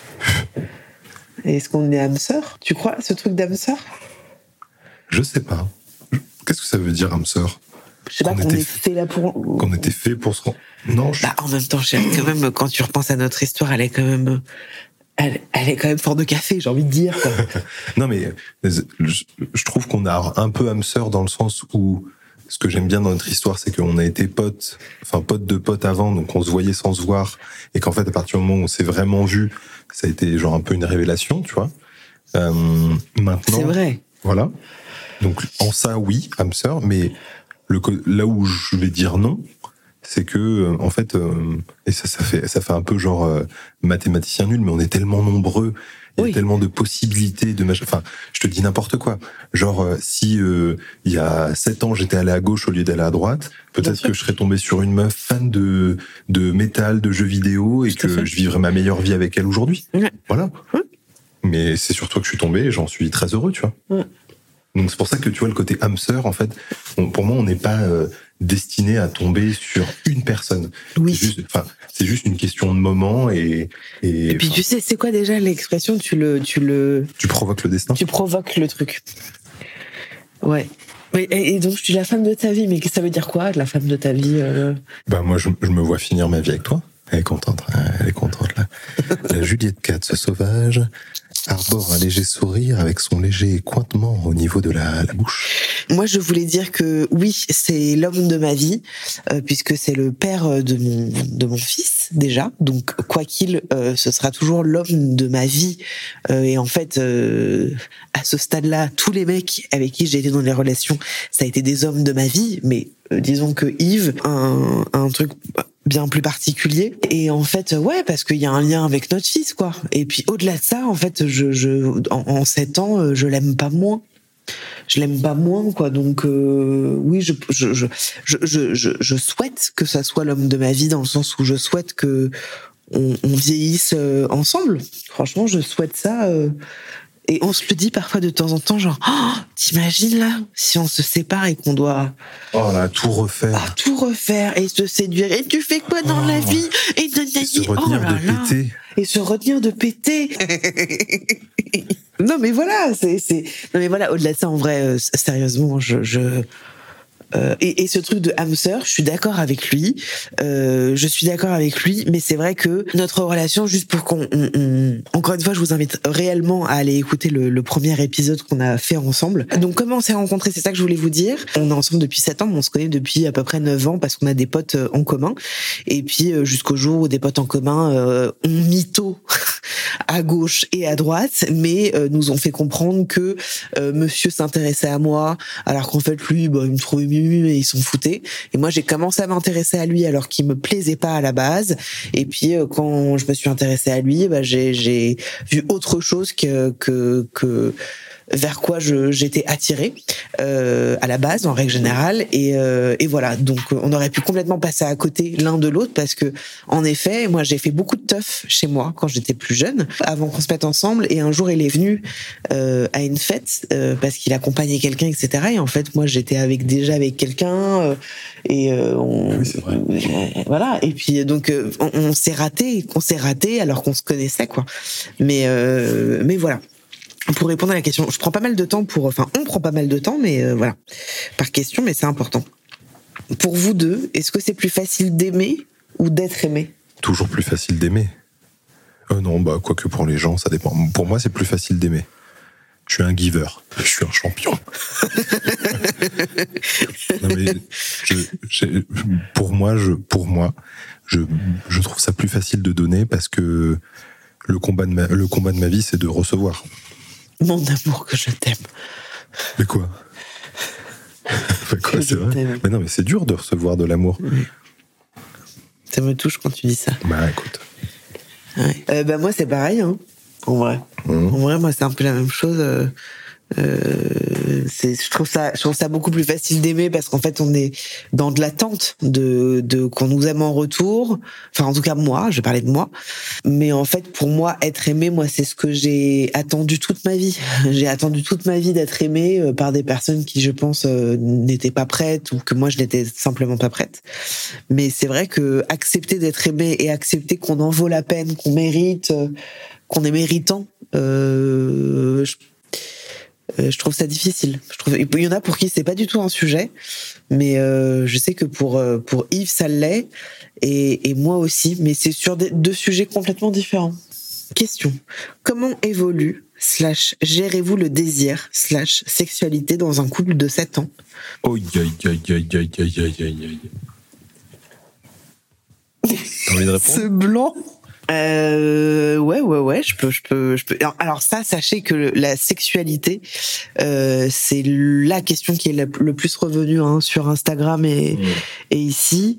Et est-ce qu'on est âme sœur? Tu crois ce truc d'âme sœur? Je sais pas. Qu'est-ce que ça veut dire âme sœur? Je sais pas, qu'on est fait là pour... Qu'on était fait pour se rendre... Non, en même temps, chérie, quand même, quand tu repenses à notre histoire, elle est quand même fort de café, j'ai envie de dire, quoi. Non, mais je trouve qu'on a un peu âme sœur dans le sens où ce que j'aime bien dans notre histoire, c'est qu'on a été potes de potes avant, donc on se voyait sans se voir, et qu'en fait, à partir du moment où on s'est vraiment vu, ça a été genre un peu une révélation, tu vois. Maintenant, c'est vrai. Voilà. Donc en ça, oui, âme sœur, mais là où je vais dire non, c'est que en fait, et ça fait un peu genre mathématicien nul, mais on est tellement nombreux. Il y a tellement de possibilités de enfin, je te dis n'importe quoi. Genre, si il y a 7 ans, j'étais allé à gauche au lieu d'aller à droite, peut-être que je serais tombé sur une meuf fan de métal, de jeux vidéo, et que je vivrais ma meilleure vie avec elle aujourd'hui. Ouais. Voilà. Ouais. Mais c'est sur toi que je suis tombé, et j'en suis très heureux, tu vois. Ouais. Donc c'est pour ça que tu vois le côté âme sœur, en fait, pour moi, on n'est pas destiné à tomber sur une personne. Oui. C'est juste une question de moment et puis tu sais, c'est quoi déjà l'expression? Tu provoques le destin. Tu provoques le truc. Ouais. Et donc tu es la femme de ta vie, mais ça veut dire quoi, la femme de ta vie? Moi, je me vois finir ma vie avec toi. Elle est contente là. La Juliette Katz sauvage arbore un léger sourire avec son léger cointement au niveau de la bouche. Moi, je voulais dire que oui, c'est l'homme de ma vie, puisque c'est le père de mon fils déjà. Donc, quoi qu'il, ce sera toujours l'homme de ma vie. Et en fait, à ce stade-là, tous les mecs avec qui j'ai été dans les relations, ça a été des hommes de ma vie. Mais disons que Yves, un truc bien plus particulier. Et en fait, ouais, parce qu'il y a un lien avec notre fils, quoi. Et puis au-delà de ça, en fait, en 7 ans, je l'aime pas moins. Je l'aime pas moins, quoi. Donc oui, je souhaite que ça soit l'homme de ma vie, dans le sens où je souhaite que on vieillisse ensemble. Franchement, je souhaite ça. Et on se le dit parfois de temps en temps, genre, t'imagines là, si on se sépare et qu'on doit tout refaire. Tout refaire et se séduire. Et tu fais quoi dans la vie? Et se retenir de péter. Et se retenir de péter. Non mais voilà, non mais voilà, au-delà de ça, en vrai, sérieusement, et ce truc de âme sœur, je suis d'accord avec lui. Mais c'est vrai que notre relation, juste pour encore une fois, je vous invite réellement à aller écouter le premier épisode qu'on a fait ensemble. Donc, comment on s'est rencontrés, c'est ça que je voulais vous dire. On est ensemble depuis 7 ans, mais on se connaît depuis à peu près 9 ans parce qu'on a des potes en commun. Et puis, jusqu'au jour où des potes en commun ont mytho à gauche et à droite, mais nous ont fait comprendre que monsieur s'intéressait à moi, alors qu'en fait, lui, il me trouvait mieux et ils s'en foutaient. Et moi, j'ai commencé à m'intéresser à lui alors qu'il me plaisait pas à la base. Et puis, quand je me suis intéressée à lui, j'ai vu autre chose que vers quoi j'étais attirée à la base, en règle générale, et voilà. Donc on aurait pu complètement passer à côté l'un de l'autre parce que, en effet, moi j'ai fait beaucoup de teuf chez moi quand j'étais plus jeune, avant qu'on se mette ensemble. Et un jour il est venu à une fête parce qu'il accompagnait quelqu'un, etc. Et en fait moi j'étais déjà avec quelqu'un oui, c'est vrai. Voilà. Et puis donc on s'est raté alors qu'on se connaissait, quoi. Mais voilà. Pour répondre à la question, on prend pas mal de temps, mais voilà, par question, mais c'est important. Pour vous deux, est-ce que c'est plus facile d'aimer ou d'être aimé? Toujours plus facile d'aimer. Non, quoique pour les gens, ça dépend. Pour moi, c'est plus facile d'aimer. Je suis un giver. Je suis un champion. Non, mais pour moi, je trouve ça plus facile de donner parce que le combat de ma vie, c'est de recevoir. Mon amour, que je t'aime. Mais quoi? C'est vrai. Mais non, mais c'est dur de recevoir de l'amour. Oui. Ça me touche quand tu dis ça. Écoute. Ouais. Moi, c'est pareil, hein, en vrai. En vrai, moi, c'est un peu la même chose. Je trouve ça beaucoup plus facile d'aimer parce qu'en fait on est dans de l'attente de qu'on nous aime en retour. Enfin, en tout cas moi, je vais parler de moi. Mais en fait, pour moi, être aimé, moi, c'est ce que j'ai attendu toute ma vie. J'ai attendu toute ma vie d'être aimé par des personnes qui, je pense, n'étaient pas prêtes ou que moi je n'étais simplement pas prête. Mais c'est vrai que accepter d'être aimé et accepter qu'on en vaut la peine, qu'on mérite, qu'on est méritant, je trouve ça difficile. Il y en a pour qui c'est pas du tout un sujet, mais je sais que pour Yves ça l'est, et moi aussi, mais c'est sur deux sujets complètement différents. Question: comment évolue / gérez-vous le désir / sexualité dans un couple de 7 ans? T'as envie de répondre? Ce blanc. Ouais, je peux. Alors ça, sachez que la sexualité, c'est la question qui est le plus revenue sur Instagram et ici,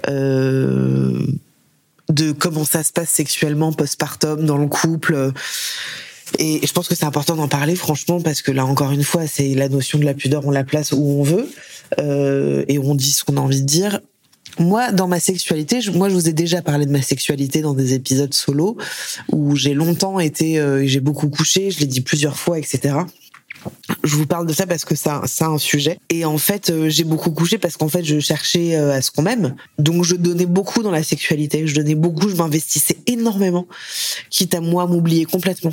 de comment ça se passe sexuellement postpartum dans le couple. Et je pense que c'est important d'en parler, franchement, parce que là, encore une fois, c'est la notion de la pudeur, on la place où on veut, et on dit ce qu'on a envie de dire. Moi, dans ma sexualité, je vous ai déjà parlé de ma sexualité dans des épisodes solo où j'ai longtemps été, j'ai beaucoup couché, je l'ai dit plusieurs fois, etc. je vous parle de ça parce que ça a un sujet. Et en fait, j'ai beaucoup couché parce qu'en fait, je cherchais à ce qu'on m'aime. Donc, je donnais beaucoup dans la sexualité. Je donnais beaucoup, je m'investissais énormément. Quitte à moi m'oublier complètement.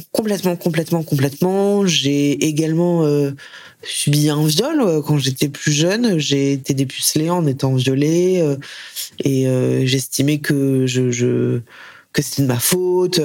J'ai également subi un viol quand j'étais plus jeune. J'ai été dépucelée en étant violée. Et j'estimais que que c'était de ma faute.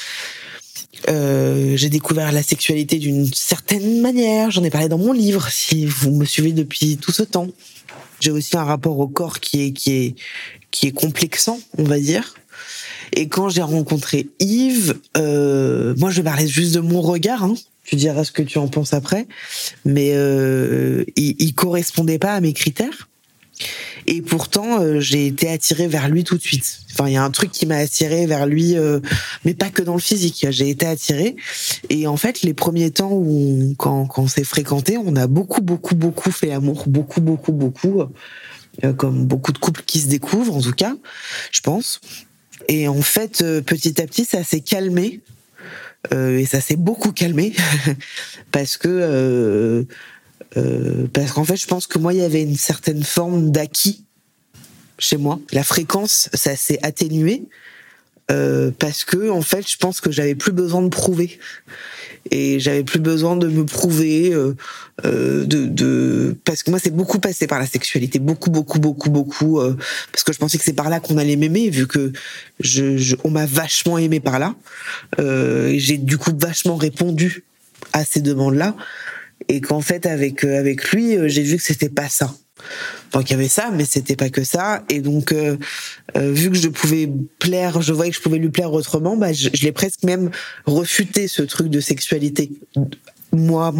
J'ai découvert la sexualité d'une certaine manière. J'en ai parlé dans mon livre, si vous me suivez depuis tout ce temps. J'ai aussi un rapport au corps qui est complexant, on va dire. Et quand j'ai rencontré Yves, moi je vais parler juste de mon regard, hein. Tu diras ce que tu en penses après. Mais il correspondait pas à mes critères. Et pourtant, j'ai été attirée vers lui tout de suite. Enfin, il y a un truc qui m'a attirée vers lui, mais pas que dans le physique. J'ai été attirée. Et en fait, les premiers temps quand on s'est fréquenté, on a beaucoup fait l'amour. Beaucoup. Comme beaucoup de couples qui se découvrent, en tout cas, je pense. Et en fait, petit à petit, ça s'est calmé. Et ça s'est beaucoup calmé. Parce qu'en fait, je pense que moi, il y avait une certaine forme d'acquis chez moi. La fréquence, ça s'est atténué parce que, en fait, je pense que j'avais plus besoin de prouver. Et j'avais plus besoin de me prouver, parce que moi, c'est beaucoup passé par la sexualité, beaucoup, parce que je pensais que c'est par là qu'on allait m'aimer, vu que on m'a vachement aimé par là. J'ai du coup vachement répondu à ces demandes-là. Et qu'en fait, avec lui, j'ai vu que c'était pas ça. Enfin, qu'il y avait ça, mais c'était pas que ça. Et donc, vu que je pouvais plaire, je voyais que je pouvais lui plaire autrement, bah, je l'ai presque même refuté, ce truc de sexualité. Moi.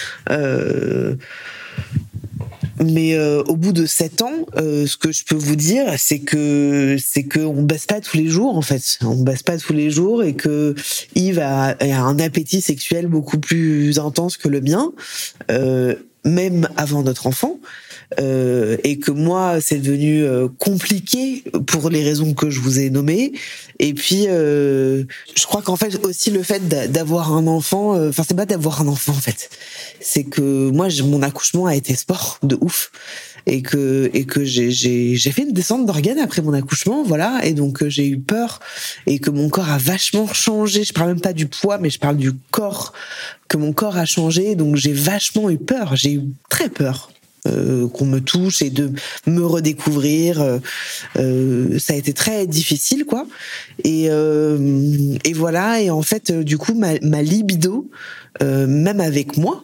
Mais au bout de 7 ans, ce que je peux vous dire, c'est que on baisse pas tous les jours, en fait. On baisse pas tous les jours, et que Yves a un appétit sexuel beaucoup plus intense que le mien, même avant notre enfant. Et que moi, c'est devenu compliqué pour les raisons que je vous ai nommées. Et puis, je crois qu'en fait aussi le fait d'avoir un enfant, enfin c'est pas d'avoir un enfant en fait, c'est que moi mon accouchement a été sport de ouf, et que j'ai fait une descente d'organes après mon accouchement, voilà, et donc j'ai eu peur, et que mon corps a vachement changé. Je parle même pas du poids, mais je parle du corps, que mon corps a changé, donc j'ai vachement eu peur, j'ai eu très peur. Qu'on me touche et de me redécouvrir, ça a été très difficile, quoi. Et voilà. Et en fait, du coup, ma libido, même avec moi,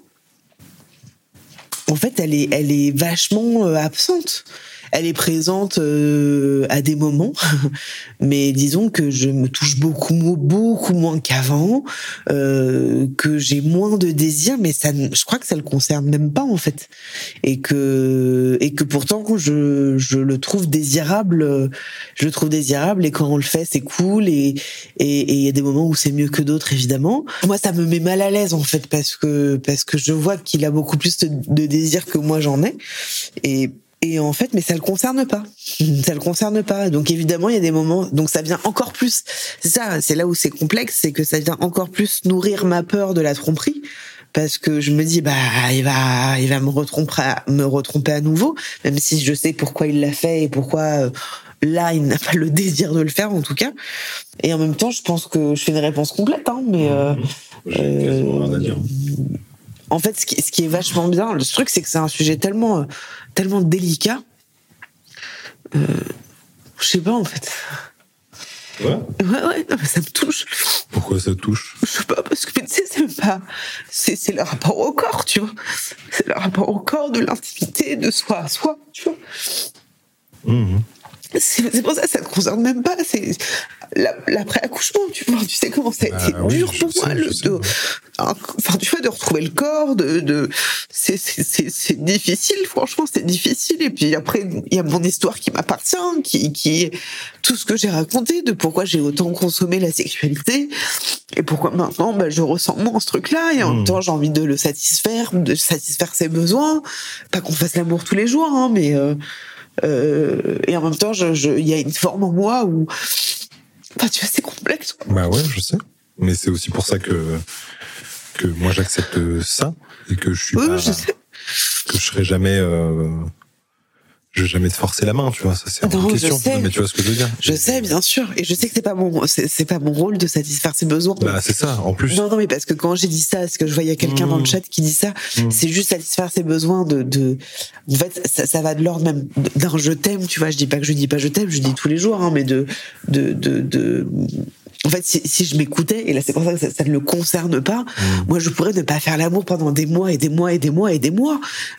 en fait, elle est vachement absente. Elle est présente à des moments, mais disons que je me touche beaucoup moins qu'avant, que j'ai moins de désir, mais je crois que ça le concerne même pas en fait, et que pourtant je le trouve désirable, et quand on le fait c'est cool, et il y a des moments où c'est mieux que d'autres évidemment. Moi ça me met mal à l'aise en fait, parce que je vois qu'il a beaucoup plus de désir que moi j'en ai, et en fait, mais ça le concerne pas. Donc évidemment, il y a des moments, donc ça vient encore plus. C'est ça, c'est là où c'est complexe, c'est que ça vient encore plus nourrir ma peur de la tromperie, parce que je me dis il va me retromper à nouveau, même si je sais pourquoi il l'a fait et pourquoi là il n'a pas le désir de le faire en tout cas. Et en même temps, je pense que je fais une réponse complète, hein, mais j'ai quasiment rien à dire. En fait, ce qui est vachement bien, le truc, c'est que c'est un sujet tellement délicat. Je sais pas, en fait. Ouais. Ouais, non, mais ça me touche. Pourquoi ça touche? Je sais pas, parce que tu sais, c'est le rapport au corps, tu vois. C'est le rapport au corps, de l'intimité, de soi à soi, tu vois. Mmh. C'est pour ça que ça ne te concerne même pas. C'est l'après-accouchement, tu vois. Tu sais comment ça a été dur pour moi. Enfin, tu vois, de retrouver le corps, c'est difficile, franchement, c'est difficile. Et puis après, il y a mon histoire qui m'appartient, qui est tout ce que j'ai raconté, de pourquoi j'ai autant consommé la sexualité, et pourquoi maintenant, je ressens moins ce truc-là, et en même temps, j'ai envie de le satisfaire, de satisfaire ses besoins. Pas qu'on fasse l'amour tous les jours, hein, mais et en même temps, il y a une forme en moi où, enfin, tu vois, c'est complexe, quoi. Bah ouais, je sais. Mais c'est aussi pour ça que que moi j'accepte ça et que je suis Oui, pas, je sais. que je serai jamais, je vais jamais te forcer la main, tu vois, ça c'est Non, une question. je sais. Mais tu vois ce que je veux dire. Je sais, bien sûr. Et je sais que c'est pas mon rôle de satisfaire ses besoins. Bah, c'est ça, en plus. Non, mais parce que quand j'ai dit ça, parce que je voyais quelqu'un dans le chat qui dit ça, c'est juste satisfaire ses besoins en fait, ça va de l'ordre même d'un je t'aime, tu vois. Je dis pas je t'aime, je dis tous les jours, hein, mais en fait, si je m'écoutais, et là c'est pour ça que ça ne le concerne pas, moi je pourrais ne pas faire l'amour pendant des mois et des mois et des mois et des mois.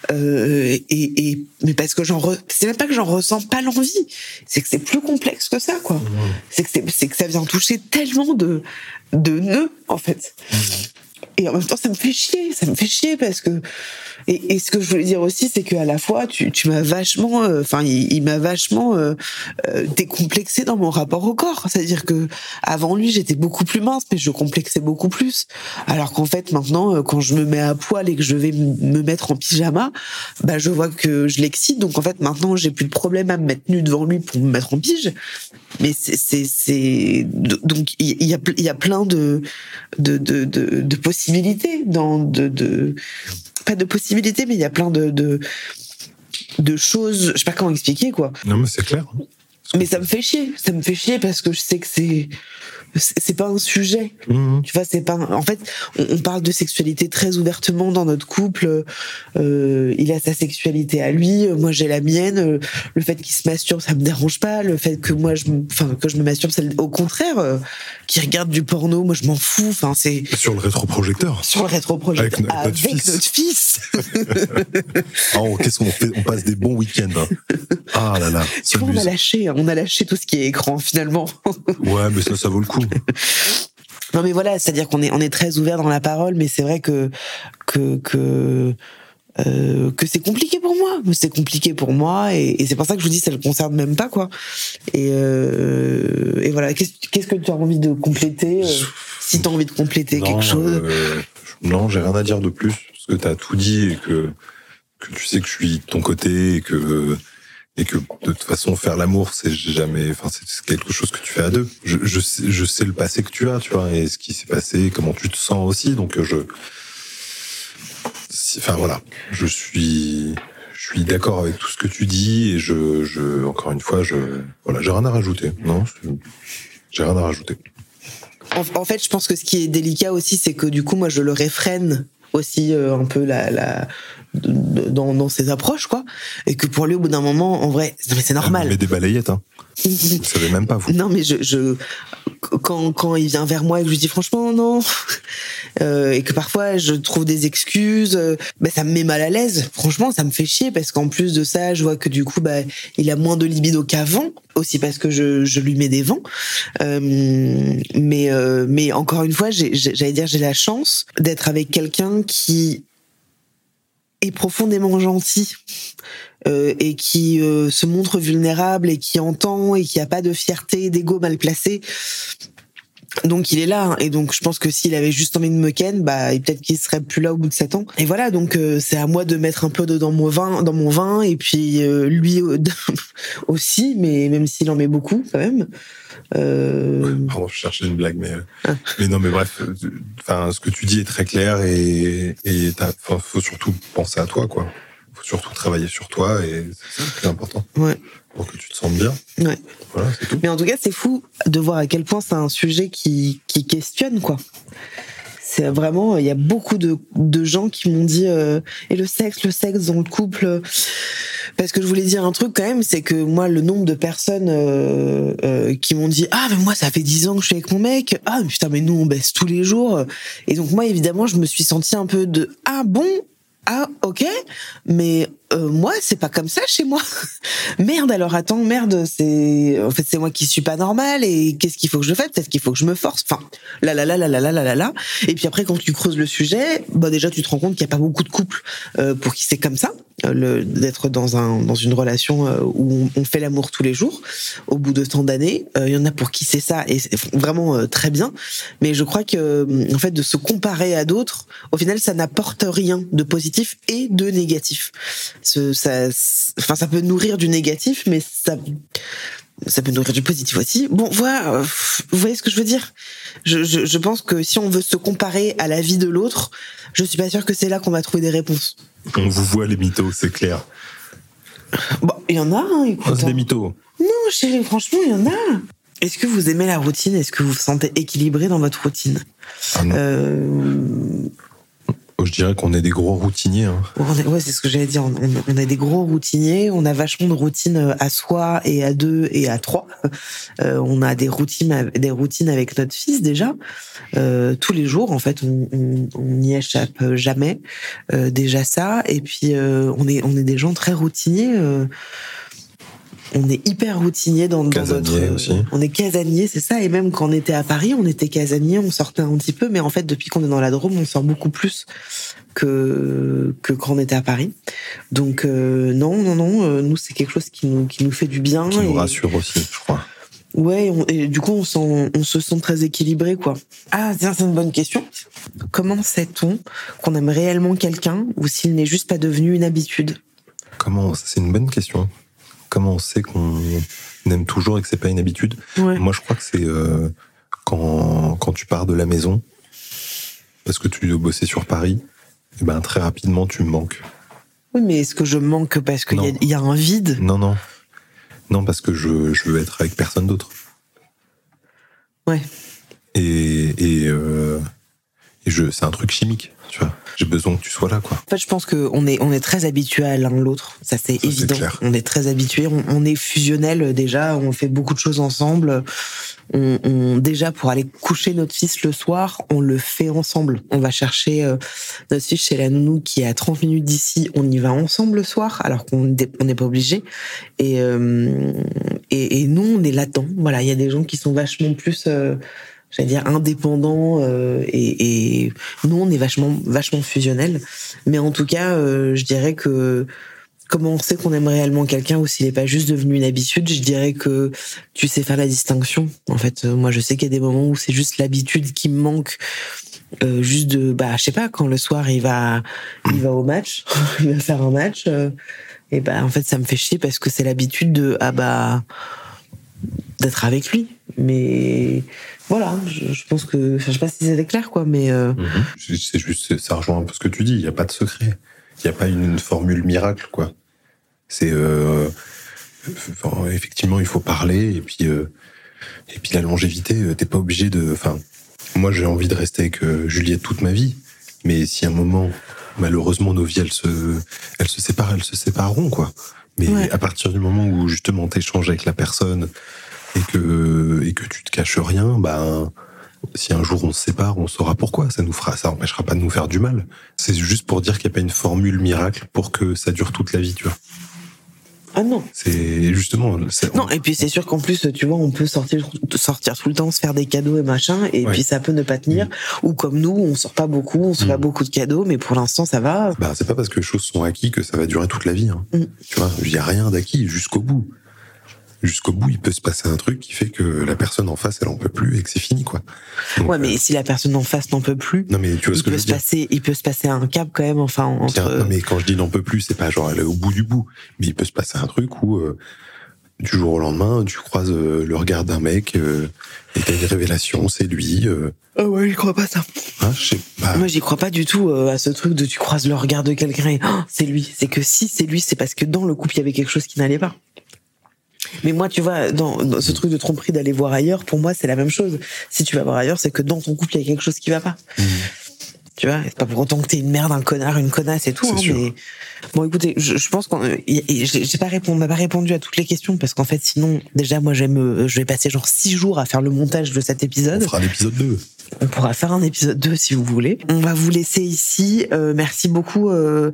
Mais parce que c'est même pas que j'en ressens pas l'envie, c'est que c'est plus complexe que ça, quoi. C'est que ça vient toucher tellement de nœuds, en fait. Et en même temps, ça me fait chier parce que, et ce que je voulais dire aussi, c'est qu'à la fois, tu m'as vachement, il m'a vachement décomplexé dans mon rapport au corps. C'est-à-dire que avant lui, j'étais beaucoup plus mince, mais je complexais beaucoup plus. Alors qu'en fait, maintenant, quand je me mets à poil et que je vais me mettre en pyjama, bah, je vois que je l'excite. Donc en fait, maintenant, j'ai plus de problème à me mettre nue devant lui pour me mettre en pige. Mais donc il y a plein de possibilités pas de possibilités, mais il y a plein de choses, je sais pas comment expliquer, quoi. Non, mais c'est clair. Mais ça me fait chier parce que je sais que c'est pas un sujet. Tu vois, c'est pas en fait, on parle de sexualité très ouvertement dans notre couple. Il a sa sexualité à lui, moi j'ai la mienne. Le fait qu'il se masturbe, ça me dérange pas. Le fait que moi je me masturbe, au contraire, qu'il regarde du porno, moi je m'en fous. Enfin, c'est sur le rétroprojecteur. Avec notre fils. Oh, qu'est-ce qu'on fait? On passe des bons week-ends. Hein. Ah là là. Tu vois, on a lâché tout ce qui est écran finalement. Ouais, mais ça vaut le coup. Non mais voilà, c'est-à-dire qu'on est très ouvert dans la parole, mais c'est vrai que c'est compliqué pour moi. C'est compliqué pour moi et c'est pour ça que je vous dis ça le concerne même pas, quoi. Et voilà. Qu'est-ce que tu as envie de compléter si tu as envie de compléter quelque chose? Non, j'ai rien à dire de plus parce que tu as tout dit et que tu sais que je suis de ton côté et que de toute façon faire l'amour c'est quelque chose que tu fais à deux. Je sais le passé que tu as, tu vois, et ce qui s'est passé, comment tu te sens aussi, donc voilà, je suis d'accord avec tout ce que tu dis et encore une fois voilà, j'ai rien à rajouter. Non, j'ai rien à rajouter. En fait, je pense que ce qui est délicat aussi, c'est que du coup, moi, je le réfrène aussi un peu dans ses approches, quoi, et que pour lui, au bout d'un moment, en vrai, non mais c'est normal. Mais des balayettes, hein. Vous savez même pas, vous. Non, mais quand il vient vers moi et que je lui dis franchement non, et que parfois je trouve des excuses, ça me met mal à l'aise. Franchement, ça me fait chier parce qu'en plus de ça, je vois que du coup, il a moins de libido qu'avant, aussi parce que je lui mets des vents. Mais encore une fois, j'allais dire, j'ai la chance d'être avec quelqu'un qui est profondément gentil et qui se montre vulnérable et qui entend et qui a pas de fierté, d'ego mal placé. Donc il est là, hein. Et donc je pense que s'il avait juste envie de me ken, peut-être qu'il serait plus là au bout de 7 ans. Et voilà, donc c'est à moi de mettre un peu dans mon vin et puis lui aussi, mais même s'il en met beaucoup quand même. Pardon, je cherchais une blague, mais non, mais bref, ce que tu dis est très clair et faut surtout penser à toi, quoi. Faut surtout travailler sur toi et c'est ça le plus important. Ouais. Pour que tu te sentes bien. Ouais. Voilà, c'est tout. Mais en tout cas, c'est fou de voir à quel point c'est un sujet qui questionne, quoi. C'est vraiment, il y a beaucoup de gens qui m'ont dit et le sexe dans le couple. Parce que je voulais dire un truc quand même, c'est que moi, le nombre de personnes qui m'ont dit mais moi ça fait 10 ans que je suis avec mon mec. Ah putain, mais nous on baisse tous les jours. Et donc moi évidemment je me suis sentie un peu de bon. Ah ok, mais moi c'est pas comme ça chez moi. Merde, alors attends, c'est moi qui suis pas normale et qu'est-ce qu'il faut que je fasse? Peut-être qu'il faut que je me force. Enfin, là. Et puis après quand tu creuses le sujet, déjà tu te rends compte qu'il y a pas beaucoup de couples pour qui c'est comme ça, d'être dans une relation où on fait l'amour tous les jours au bout de tant d'années. Il y en a pour qui c'est ça et c'est vraiment très bien. Mais je crois que en fait de se comparer à d'autres, au final ça n'apporte rien de positif et de négatif. Ça peut nourrir du négatif, mais ça peut nourrir du positif aussi. Bon, voilà, vous voyez ce que je veux dire? Je pense que si on veut se comparer à la vie de l'autre, je suis pas sûre que c'est là qu'on va trouver des réponses. On vous voit les mythos, c'est clair. Bon, il y en a, écoute. C'est des mythos. Non, chérie, franchement, il y en a. Est-ce que vous aimez la routine? Est-ce que vous vous sentez équilibré dans votre routine? Ah non. Je dirais qu'on est des gros routiniers. Hein. Ouais, c'est ce que j'allais dire. On est des gros routiniers. On a vachement de routines à soi et à deux et à trois. On a des routines avec notre fils déjà. Tous les jours, en fait, on n'y échappe jamais. Déjà ça. Et puis on est des gens très routiniers. On est hyper routinier dans notre... aussi. On est casanier, c'est ça. Et même quand on était à Paris, on était casanier, on sortait un petit peu. Mais en fait, depuis qu'on est dans la Drôme, on sort beaucoup plus que quand on était à Paris. Donc non. Nous, c'est quelque chose qui nous fait du bien. Qui nous rassure aussi, je crois. Ouais, et du coup, on se sent très équilibré, quoi. Ah, tiens, c'est une bonne question. Comment sait-on qu'on aime réellement quelqu'un ou s'il n'est juste pas devenu une habitude? C'est une bonne question. Comment on sait qu'on aime toujours et que c'est pas une habitude? Ouais. Moi, je crois que c'est quand tu pars de la maison, parce que tu dois bosser sur Paris, et ben très rapidement tu me manques. Oui, mais est-ce que je manque parce qu'il y a un vide? Non, parce que je veux être avec personne d'autre. Ouais. Et c'est un truc chimique, tu vois. J'ai besoin que tu sois là, quoi. En fait, je pense qu'on est très habitués à l'un l'autre. Ça, c'est évident. On est très habitués. On est fusionnels déjà. On fait beaucoup de choses ensemble. Déjà, pour aller coucher notre fils le soir, on le fait ensemble. On va chercher notre fils chez la nounou qui est à 30 minutes d'ici. On y va ensemble le soir, alors qu'on n'est pas obligé. Et nous, on est là-dedans. Voilà, il y a des gens qui sont vachement plus... j'allais dire indépendant et nous on est vachement fusionnels, mais en tout cas je dirais que comment on sait qu'on aime réellement quelqu'un ou s'il est pas juste devenu une habitude, je dirais que tu sais faire la distinction. En fait, moi je sais qu'il y a des moments où c'est juste l'habitude qui me manque, juste de je sais pas, quand le soir il va au match, il va faire un match et en fait ça me fait chier parce que c'est l'habitude de d'être avec lui. Mais voilà, je pense que... je sais pas si c'est clair, quoi, mais... C'est juste, ça rejoint un peu ce que tu dis, il n'y a pas de secret. Il n'y a pas une formule miracle, quoi. C'est... effectivement, il faut parler, et puis la longévité, t'es pas obligé de... Enfin, moi, j'ai envie de rester avec Juliette toute ma vie, mais si à un moment, malheureusement, nos vies, elles se sépareront, quoi. Mais ouais. À partir du moment où, justement, t'échanges avec la personne... et que tu te caches rien, si un jour on se sépare, on saura pourquoi. Ça empêchera pas de nous faire du mal. C'est juste pour dire qu'il n'y a pas une formule miracle pour que ça dure toute la vie, tu vois. Ah non. C'est justement... Non, et puis c'est sûr qu'en plus, tu vois, on peut sortir tout le temps, se faire des cadeaux et machin, et puis ça peut ne pas tenir. Ou comme nous, on sort pas beaucoup, on se fait pas beaucoup de cadeaux, mais pour l'instant, ça va. C'est pas parce que les choses sont acquises que ça va durer toute la vie. Hein. Tu vois, il n'y a rien d'acquis jusqu'au bout. Jusqu'au bout, il peut se passer un truc qui fait que la personne en face, elle en peut plus et que c'est fini, quoi. Donc, mais si la personne en face n'en peut plus, non, mais tu vois ce que je veux dire. Il peut se passer un cap quand même, enfin, entre... Non, mais quand je dis n'en peut plus, c'est pas genre elle est au bout du bout, mais il peut se passer un truc où, du jour au lendemain, tu croises le regard d'un mec et t'as une révélation, c'est lui. Ah ouais, j'y crois pas ça. Hein, je sais pas. Moi, j'y crois pas du tout à ce truc de tu croises le regard de quelqu'un et c'est lui. C'est que si c'est lui, c'est parce que dans le couple, il y avait quelque chose qui n'allait pas. Mais moi, tu vois, dans ce truc de tromperie d'aller voir ailleurs, pour moi, c'est la même chose. Si tu vas voir ailleurs, c'est que dans ton couple, il y a quelque chose qui va pas. Tu vois, c'est pas pour autant que t'es une merde, un connard, une connasse et tout. C'est sûr. Mais bon, écoutez, je pense qu'on, on m'a pas répondu à toutes les questions parce qu'en fait, sinon, déjà, moi, je vais passer genre 6 jours à faire le montage de cet épisode. On fera l'épisode 2. On pourra faire un épisode 2 si vous voulez. On va vous laisser ici. Merci beaucoup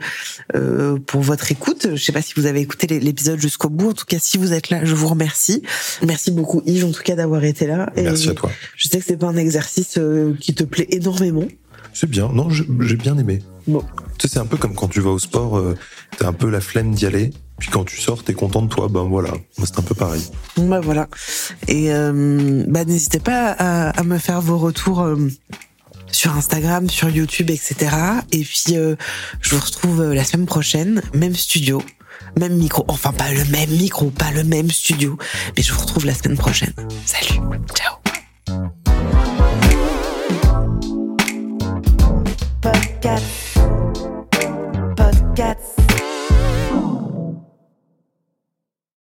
pour votre écoute. Je sais pas si vous avez écouté l'épisode jusqu'au bout. En tout cas, si vous êtes là, je vous remercie. Merci beaucoup Yves, en tout cas, d'avoir été là. Merci à toi. Je sais que c'est pas un exercice qui te plaît énormément. C'est bien. Non, j'ai bien aimé. Bon. Tu sais, c'est un peu comme quand tu vas au sport, t'as un peu la flemme d'y aller. Puis quand tu sors, t'es content de toi, voilà. Moi, c'est un peu pareil. Voilà. Et n'hésitez pas à me faire vos retours sur Instagram, sur YouTube, etc. Et puis, je vous retrouve la semaine prochaine, même studio, même micro. Enfin, pas le même micro, pas le même studio. Mais je vous retrouve la semaine prochaine. Salut, ciao.